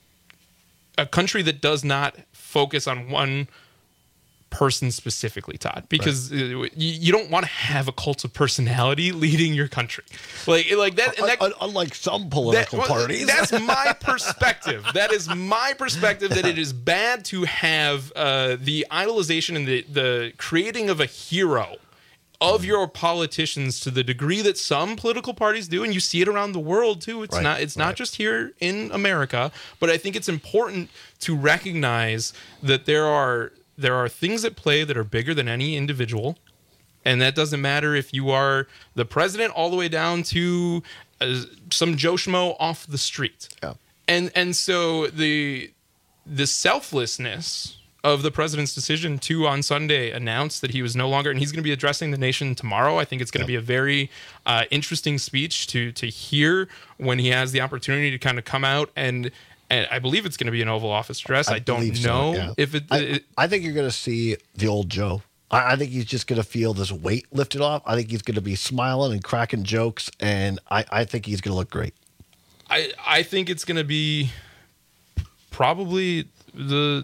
Speaker 4: country that does not focus on one person specifically, Todd, because you don't want to have a cult of personality leading your country, like that.
Speaker 20: Unlike some political parties,
Speaker 4: that's my perspective. That is my perspective. That it is bad to have the idolization and the creating of a hero of your politicians to the degree that some political parties do, and you see it around the world too. It's not just here in America, but I think it's important to recognize that there are things at play that are bigger than any individual, and that doesn't matter if you are the president all the way down to some Joe Schmo off the street. And so the selflessness of the president's decision to on Sunday announce that he was no longer, and he's going to be addressing the nation tomorrow. I think it's going to be a very interesting speech to hear when he has the opportunity to kind of come out and I believe it's going to be an Oval Office address. I don't know if it.
Speaker 20: I think you're going to see the old Joe. I think he's just going to feel this weight lifted off. I think he's going to be smiling and cracking jokes, and I think he's going to look great.
Speaker 4: I think it's going to be probably the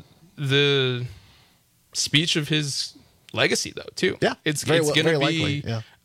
Speaker 4: speech of his legacy, though, too.
Speaker 20: Yeah,
Speaker 4: it's going to be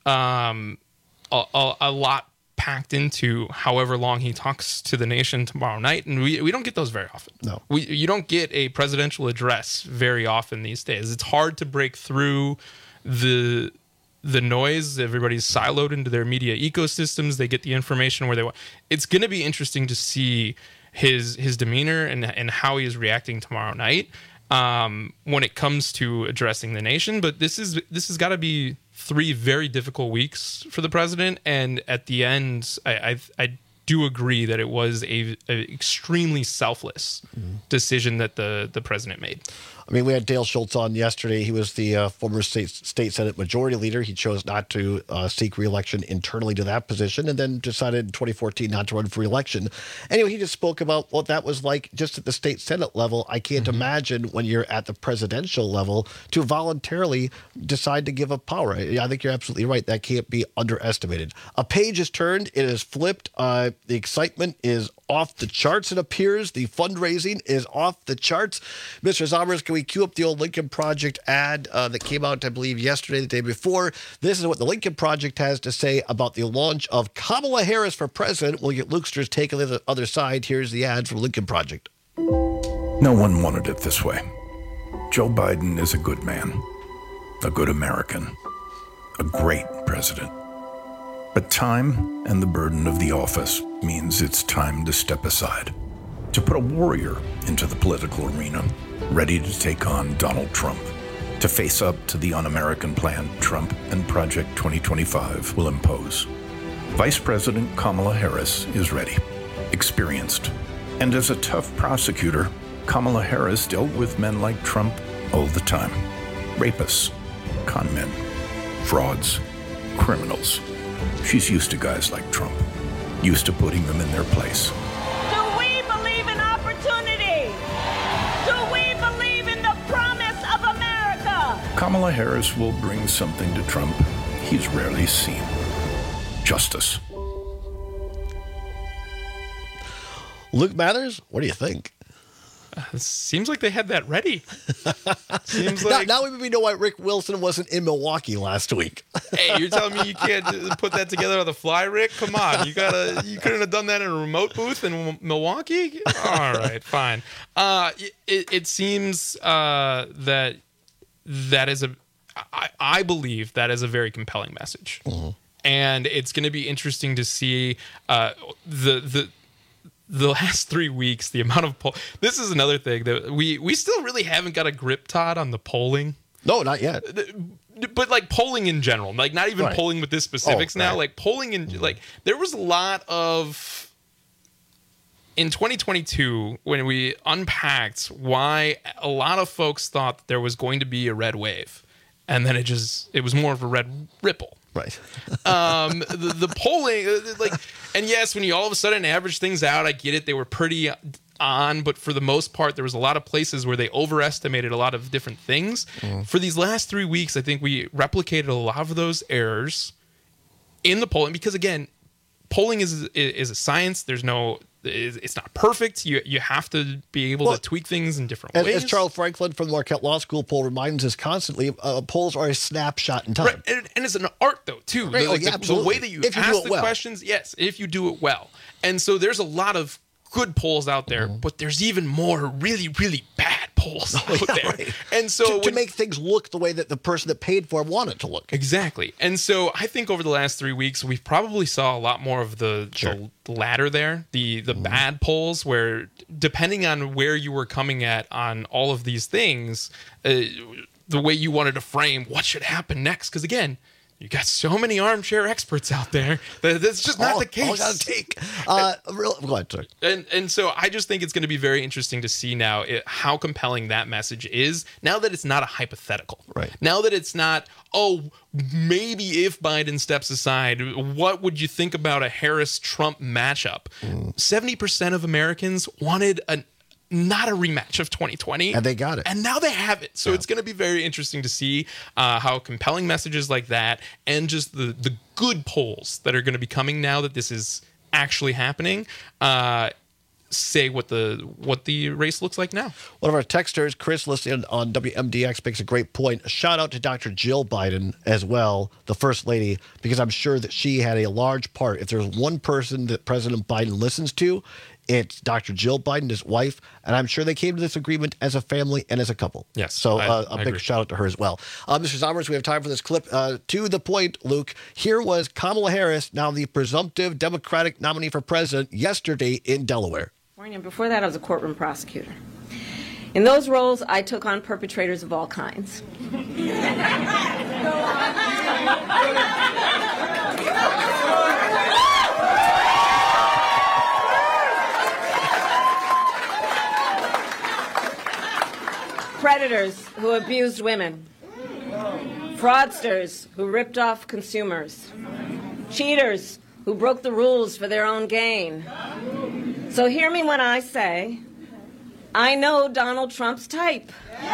Speaker 4: a lot packed into however long he talks to the nation tomorrow night, and we don't get those very often.
Speaker 20: No,
Speaker 4: you don't get a presidential address very often these days. It's hard to break through the noise. Everybody's siloed into their media ecosystems. They get the information where they want. It's going to be interesting to see his demeanor and how he is reacting tomorrow night when it comes to addressing the nation. But this has got to be 3 very difficult weeks for the president, and at the end, I do agree that it was a extremely selfless decision that the president made.
Speaker 20: I mean, we had Dale Schultz on yesterday. He was the former state Senate Majority Leader. He chose not to seek re-election internally to that position, and then decided in 2014 not to run for re-election. Anyway, he just spoke about what that was like just at the state Senate level. I can't imagine when you're at the presidential level to voluntarily decide to give up power. I think you're absolutely right. That can't be underestimated. A page is turned. It is flipped. The excitement is off the charts, it appears. The fundraising is off the charts. Mr. Zommers, can we cue up the old Lincoln Project ad that came out, I believe, yesterday, the day before? This is what the Lincoln Project has to say about the launch of Kamala Harris for president. We'll get Lukester's take on the other side. Here's the ad from Lincoln Project.
Speaker 9: No one wanted it this way. Joe Biden is a good man, a good American, a great president. But time and the burden of the office means it's time to step aside, to put a warrior into the political arena, ready to take on Donald Trump, to face up to the un-American plan Trump and Project 2025 will impose. Vice President Kamala Harris is ready, experienced, and as a tough prosecutor, Kamala Harris dealt with men like Trump all the time. Rapists, con men, frauds, criminals. She's used to guys like Trump, used to putting them in their place.
Speaker 10: Do we believe in opportunity? Do we believe in the promise of America?
Speaker 9: Kamala Harris will bring something to Trump he's rarely seen. Justice.
Speaker 20: Luke Mathers, what do you think?
Speaker 4: Seems like they had that ready. Seems like
Speaker 20: now we know why Rick Wilson wasn't in Milwaukee last week.
Speaker 4: Hey, you're telling me you can't put that together on the fly, Rick? Come on, you couldn't have done that in a remote booth in Milwaukee? All right, fine. It seems that is I believe that is a very compelling message, and it's going to be interesting to see the last 3 weeks, the amount of this is another thing that we still really haven't got a grip, Todd, on the polling.
Speaker 20: No, not yet.
Speaker 4: But like polling in general, like not even polling with this specifics now, like polling in like there was a lot of in 2022 when we unpacked why a lot of folks thought that there was going to be a red wave, and then it was more of a red ripple.
Speaker 20: Right.
Speaker 4: The polling, like, and yes, when you all of a sudden average things out, I get it. They were pretty on, but for the most part, there was a lot of places where they overestimated a lot of different things. For these last 3 weeks, I think we replicated a lot of those errors in the polling because, again, polling is a science. It's not perfect. You have to be able to tweak things in different ways.
Speaker 20: As Charles Franklin from the Marquette Law School poll reminds us constantly, polls are a snapshot in time.
Speaker 4: Right. And it's an art, though, too.
Speaker 20: Right.
Speaker 4: The way that you ask the questions, yes, if you do it well. And so there's a lot of good polls out there, but there's even more really, really bad polls out there.
Speaker 20: Right.
Speaker 4: And so
Speaker 20: to make things look the way that the person that paid for it wanted it to look.
Speaker 4: Exactly. And so I think over the last 3 weeks, we probably saw a lot more of the ladder there, the bad polls, where depending on where you were coming at on all of these things, the way you wanted to frame what should happen next. Because again, you got so many armchair experts out there that that's just not the case.
Speaker 20: All gotta take. Go ahead, sorry.
Speaker 4: And so I just think it's going to be very interesting to see now how compelling that message is. Now that it's not a hypothetical,
Speaker 20: right?
Speaker 4: Now that it's not, maybe if Biden steps aside, what would you think about a Harris-Trump matchup? 70% of Americans wanted not a rematch of 2020.
Speaker 20: And they got it.
Speaker 4: And now they have it. So it's going to be very interesting to see how compelling messages like that and just the good polls that are going to be coming now that this is actually happening say what the race looks like now.
Speaker 20: One of our texters, Chris, listening on WMDX, makes a great point. A shout out to Dr. Jill Biden as well, the First Lady, because I'm sure that she had a large part. If there's one person that President Biden listens to, it's Dr. Jill Biden, his wife, and I'm sure they came to this agreement as a family and as a couple.
Speaker 4: Yes.
Speaker 20: So a big
Speaker 4: agree.
Speaker 20: shout out to her as well. Mr. Zommers, we have time for this clip. To the point, Luke, here was Kamala Harris, now the presumptive Democratic nominee for president, yesterday in Delaware.
Speaker 11: Before that, I was a courtroom prosecutor. In those roles, I took on perpetrators of all kinds. Predators who abused women, fraudsters who ripped off consumers, cheaters who broke the rules for their own gain. So hear me when I say, I know Donald Trump's type.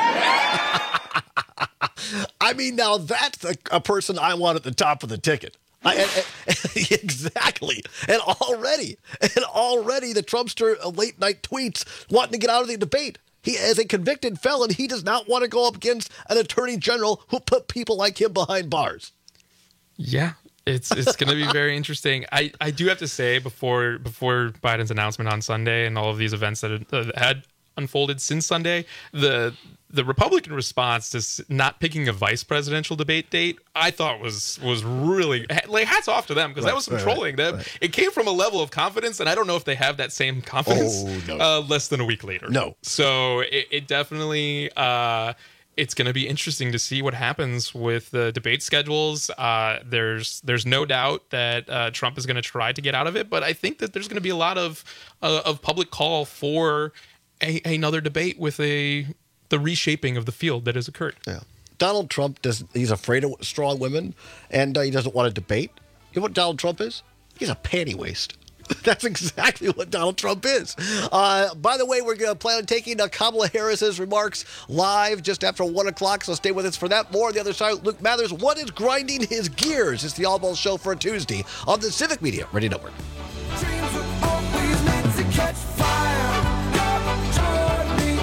Speaker 20: I mean, now that's a person I want at the top of the ticket. Exactly. And already the Trumpster late night tweets wanting to get out of the debate. He, as a convicted felon, he does not want to go up against an attorney general who put people like him behind bars.
Speaker 4: Yeah, it's going to be very interesting. I do have to say, before Biden's announcement on Sunday and all of these events that had unfolded since Sunday, the Republican response to not picking a vice presidential debate date, I thought was really, like, hats off to them, because that was some trolling. It came from a level of confidence, and I don't know if they have that same confidence less than a week later.
Speaker 20: No.
Speaker 4: So it definitely, it's going to be interesting to see what happens with the debate schedules. There's no doubt that Trump is going to try to get out of it, but I think that there's going to be a lot of public call for another debate with the reshaping of the field that has occurred.
Speaker 20: Yeah. Donald Trump he's afraid of strong women, and he doesn't want to debate. You know what Donald Trump is? He's a panty waste. That's exactly what Donald Trump is. By the way, we're going to plan on taking Kamala Harris's remarks live just after 1 o'clock, so stay with us for that. More on the other side. Luke Mathers, what is grinding his gears? It's the All Balls Show for a Tuesday on the Civic Media Radio Network.
Speaker 17: Dreams were always meant to catch fire. Come join me.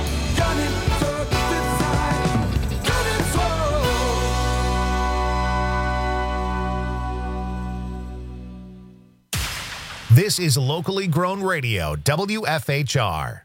Speaker 1: This is locally grown radio, WFHR.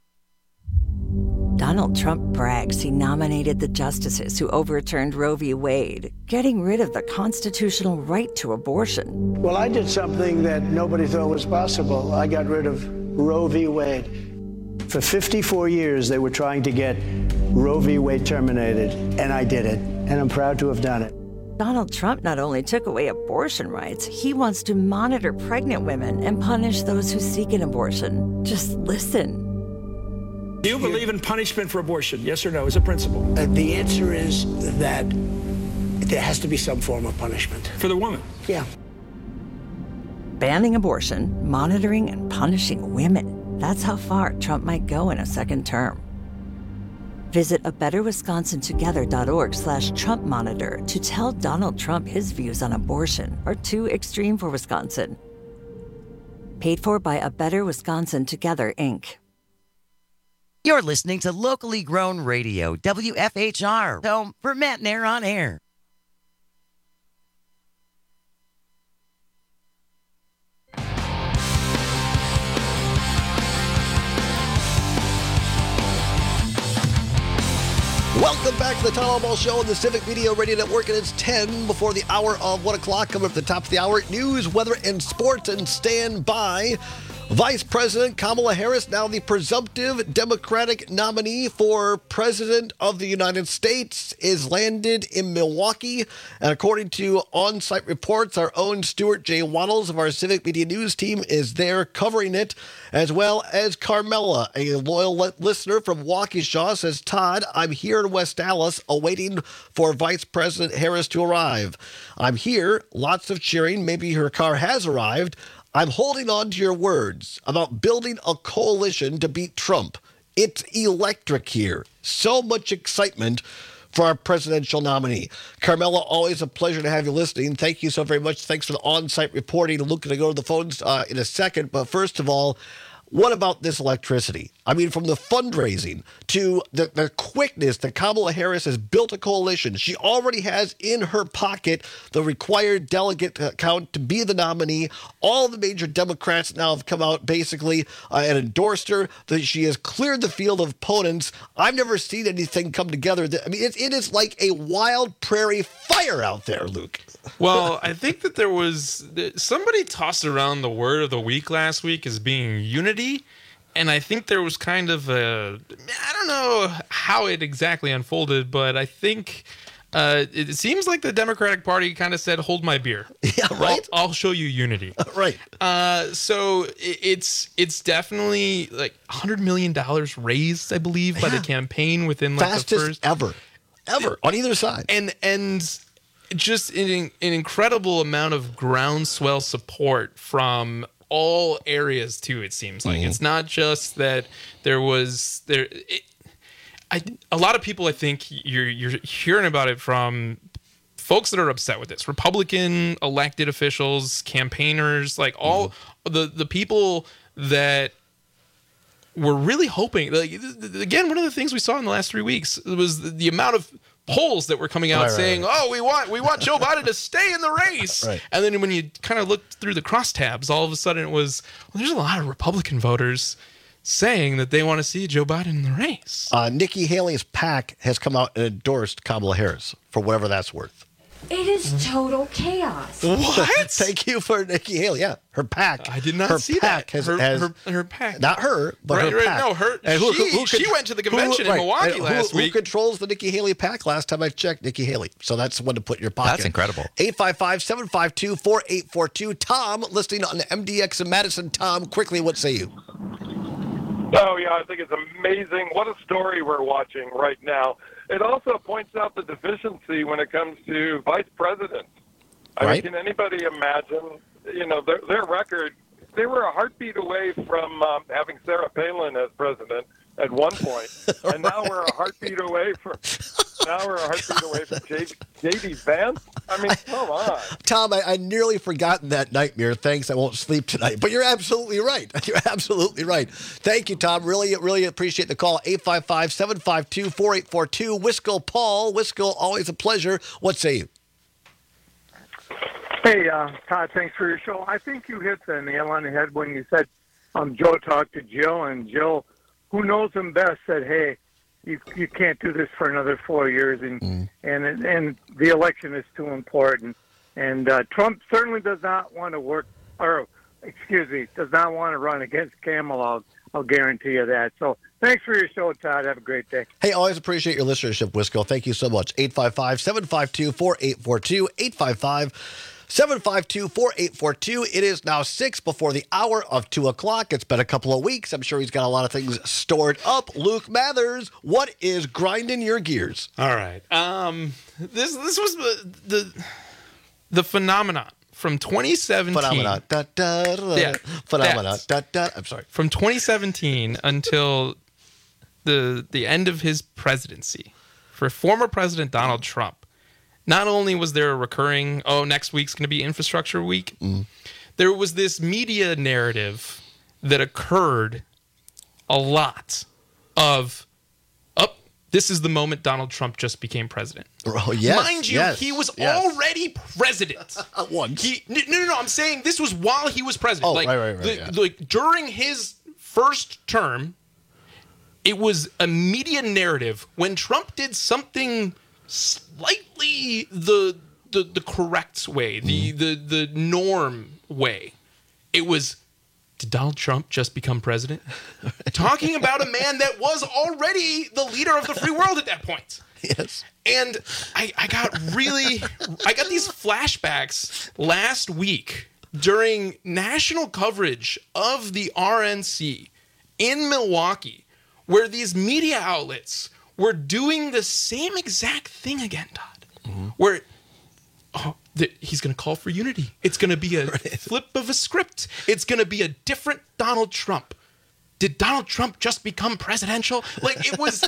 Speaker 2: Donald Trump brags he nominated the justices who overturned Roe v. Wade, getting rid of the constitutional right to abortion.
Speaker 12: Well, I did something that nobody thought was possible. I got rid of Roe v. Wade. For 54 years, they were trying to get Roe v. Wade terminated, and I did it, and I'm proud to have done it.
Speaker 2: Donald Trump not only took away abortion rights, he wants to monitor pregnant women and punish those who seek an abortion. Just listen.
Speaker 15: Do you believe in punishment for abortion? Yes or no, as a principle?
Speaker 12: The answer is that there has to be some form of punishment.
Speaker 15: For the woman?
Speaker 12: Yeah.
Speaker 2: Banning abortion, monitoring and punishing women. That's how far Trump might go in a second term. Visit abetterwisconsintogether.org/Trump monitor to tell Donald Trump his views on abortion are too extreme for Wisconsin. Paid for by A Better Wisconsin Together, Inc.
Speaker 16: You're listening to locally grown radio, WFHR, home for Matt and Air on Air.
Speaker 20: Welcome back to the Tom Ball Show on the Civic Media Radio Network, and it's 10 before the hour of 1 o'clock. Coming up at the top of the hour, news, weather, and sports, and stand by. Vice President Kamala Harris, now the presumptive Democratic nominee for President of the United States, is landed in Milwaukee. And according to on-site reports, our own Stuart J. Waddles of our Civic Media News team is there covering it, as well as Carmela, a loyal listener from Waukesha, says, Todd, I'm here in West Dallas awaiting for Vice President Harris to arrive. I'm here, lots of cheering, maybe her car has arrived. I'm holding on to your words about building a coalition to beat Trump. It's electric here. So much excitement for our presidential nominee. Carmela, always a pleasure to have you listening. Thank you so very much. Thanks for the on-site reporting. Luke, going to go to the phones in a second. But first of all, what about this electricity? I mean, from the fundraising to the quickness that Kamala Harris has built a coalition. She already has in her pocket the required delegate count to be the nominee. All the major Democrats now have come out basically and endorsed her. That she has cleared the field of opponents. I've never seen anything come together. It is like a wild prairie fire out there, Luke.
Speaker 4: Well, I think that there was somebody tossed around the word of the week last week as being unity. And I think there was kind of I don't know how it exactly unfolded, but I think it seems like the Democratic Party kind of said, hold my beer.
Speaker 20: Yeah, right.
Speaker 4: I'll show you unity.
Speaker 20: Right.
Speaker 4: So it's definitely like $100 million raised, I believe, by the campaign within like
Speaker 20: fastest
Speaker 4: the first
Speaker 20: ever on either side.
Speaker 4: And just an incredible amount of groundswell support from all areas too. It seems like it's not just that there was there. A lot of people, I think, you're hearing about it from folks that are upset with this. Republican elected officials, campaigners, like all the people that were really hoping. Like, again, one of the things we saw in the last 3 weeks was the amount of polls that were coming out saying, "Oh, we want Joe Biden to stay in the race."
Speaker 20: Right.
Speaker 4: And then when you kind of looked through the crosstabs, all of a sudden it was, well, there's a lot of Republican voters saying that they want to see Joe Biden in the race.
Speaker 20: Nikki Haley's PAC has come out and endorsed Kamala Harris for whatever that's worth.
Speaker 18: It is total chaos.
Speaker 4: What?
Speaker 20: Thank you for Nikki Haley. Yeah, her PAC.
Speaker 4: I did not see that. Her PAC.
Speaker 20: Not her, but her PAC.
Speaker 4: No, her. And she went to the convention in Milwaukee last week.
Speaker 20: Who controls the Nikki Haley PAC? Last time I checked, Nikki Haley. So that's one to put in your pocket.
Speaker 19: That's incredible.
Speaker 20: 855-752-4842. Tom, listening on the MDX in Madison. Tom, quickly, what say you?
Speaker 21: Oh, yeah, I think it's amazing. What a story we're watching right now. It also points out the deficiency when it comes to vice presidents. I mean, can anybody imagine, their record? They were a heartbeat away from having Sarah Palin as president at one point, and now we're a heartbeat away from J.D. Vance. I mean, come on.
Speaker 20: Tom, I nearly forgotten that nightmare. Thanks, I won't sleep tonight. But you're absolutely right. You're absolutely right. Thank you, Tom. Really, really appreciate the call. 855-752-4842. Wisco Paul. Wisco, always a pleasure. What say you?
Speaker 5: Hey, Todd, thanks for your show. I think you hit the nail on the head when you said Joe talked to Jill, and Jill, who knows him best, said, hey, you can't do this for another 4 years, and the election is too important. And Trump certainly does not want to does not want to run against Kamala. I'll guarantee you that. So thanks for your show, Todd. Have a great day.
Speaker 20: Hey, always appreciate your listenership, Wisco. Thank you so much. 855-752-4842. 855-752-4842. It is now 6 before the hour of 2 o'clock. It's been a couple of weeks. I'm sure he's got a lot of things stored up. Luke Mathers, what is grinding your gears?
Speaker 4: All right. This was the phenomenon from 2017.
Speaker 20: Phenomenon. Phenomenon. I'm sorry.
Speaker 4: From 2017 until the end of his presidency, for former President Donald Trump, not only was there a recurring, next week's going to be infrastructure week, there was this media narrative that occurred a lot of, this is the moment Donald Trump just became president.
Speaker 20: Oh, yes.
Speaker 4: Mind you, he was already president.
Speaker 20: Once.
Speaker 4: No, I'm saying this was while he was president.
Speaker 20: Oh, right.
Speaker 4: Like during his first term, it was a media narrative when Trump did something slightly the correct way, the norm way. It was, did Donald Trump just become president? Talking about a man that was already the leader of the free world at that point.
Speaker 20: Yes.
Speaker 4: And I got these flashbacks last week during national coverage of the RNC in Milwaukee, where these media outlets were doing the same exact thing again, Todd, where he's going to call for unity. It's going to be a flip of a script. It's going to be a different Donald Trump. Did Donald Trump just become presidential? Like, it was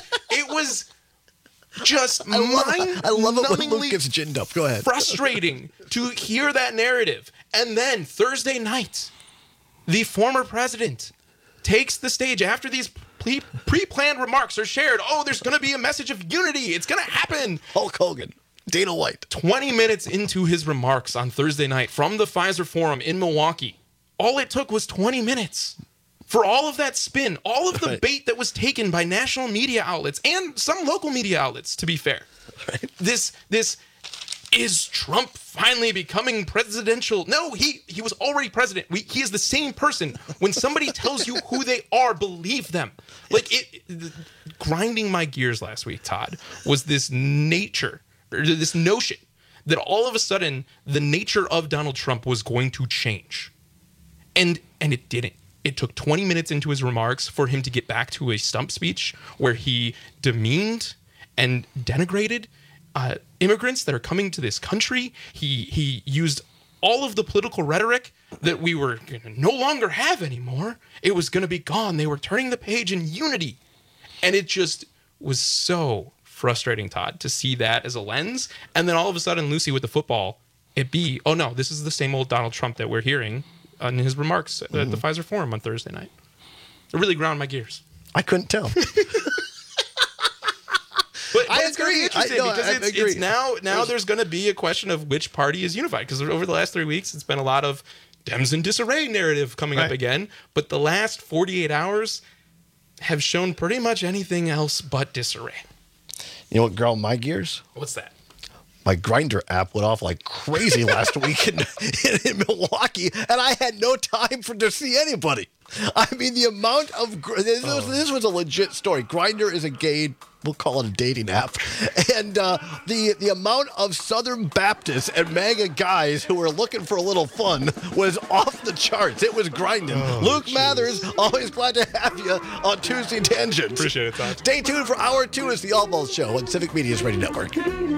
Speaker 4: just
Speaker 20: I love it when Luke gets ginned up. Go ahead.
Speaker 4: Frustrating to hear that narrative. And then Thursday night, the former president takes the stage after these pre-planned remarks are shared. There's going to be a message of unity. It's going to happen.
Speaker 20: Hulk Hogan. Dana White.
Speaker 4: 20 minutes into his remarks on Thursday night from the Pfizer Forum in Milwaukee, all it took was 20 minutes for all of that spin, all of the bait that was taken by national media outlets and some local media outlets, to be fair.
Speaker 20: Right.
Speaker 4: This is Trump finally becoming presidential? No, he was already president. He is the same person. When somebody tells you who they are, believe them. Like, grinding my gears last week, Todd, was this notion that all of a sudden the nature of Donald Trump was going to change. And it didn't. It took 20 minutes into his remarks for him to get back to a stump speech where he demeaned and denigrated immigrants that are coming to this country. He used all of the political rhetoric that we were going to no longer have anymore. It was going to be gone. They were turning the page in unity. And it just was so frustrating, Todd, to see that as a lens. And then all of a sudden, Lucy with the football, this is the same old Donald Trump that we're hearing in his remarks at the Pfizer Forum on Thursday night. It really ground my gears.
Speaker 20: I couldn't tell.
Speaker 4: But it's going to be interesting because it's now there's going to be a question of which party is unified, because over the last 3 weeks, it's been a lot of Dems in disarray narrative coming up again. But the last 48 hours have shown pretty much anything else but disarray.
Speaker 20: You know what ground my gears?
Speaker 4: What's that?
Speaker 20: My Grindr app went off like crazy last week in Milwaukee, and I had no time to see anybody. I mean, the amount of this was a legit story. Grindr is a gay, we'll call it a dating app, and the amount of Southern Baptists and MAGA guys who were looking for a little fun was off the charts. It was grinding. Luke Mathers, always glad to have you on Tuesday Tangents.
Speaker 4: Appreciate it, Todd.
Speaker 20: Stay tuned for Hour 2 is the Almost Show on Civic Media's Radio Network.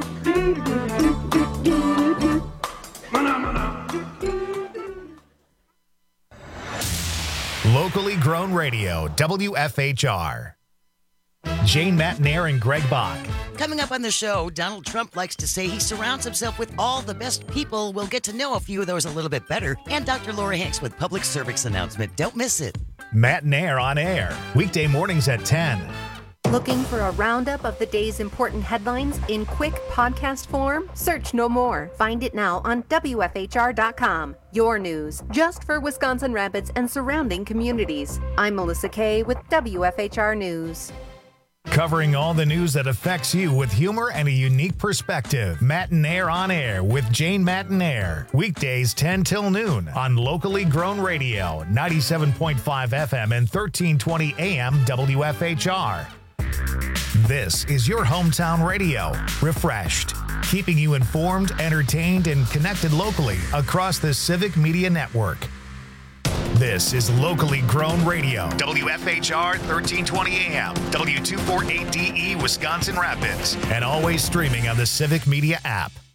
Speaker 1: Locally grown radio, WFHR. Jane Matnair and Greg Bach.
Speaker 16: Coming up on the show, Donald Trump likes to say he surrounds himself with all the best people. We'll get to know a few of those a little bit better. And Dr. Laura Hanks with public service announcement. Don't miss it.
Speaker 1: Matnair on air, weekday mornings at 10.
Speaker 14: Looking for a roundup of the day's important headlines in quick podcast form? Search no more. Find it now on WFHR.com. Your news, just for Wisconsin Rapids and surrounding communities. I'm Melissa Kay with WFHR News.
Speaker 1: Covering all the news that affects you with humor and a unique perspective. Matinaire on Air with Jane Matinaire. Weekdays 10 till noon on locally grown radio, 97.5 FM and 1320 AM WFHR. This is your hometown radio, refreshed, keeping you informed, entertained, and connected locally across the Civic Media Network. This is locally grown radio, WFHR 1320 AM, W248DE Wisconsin Rapids, and always streaming on the Civic Media app.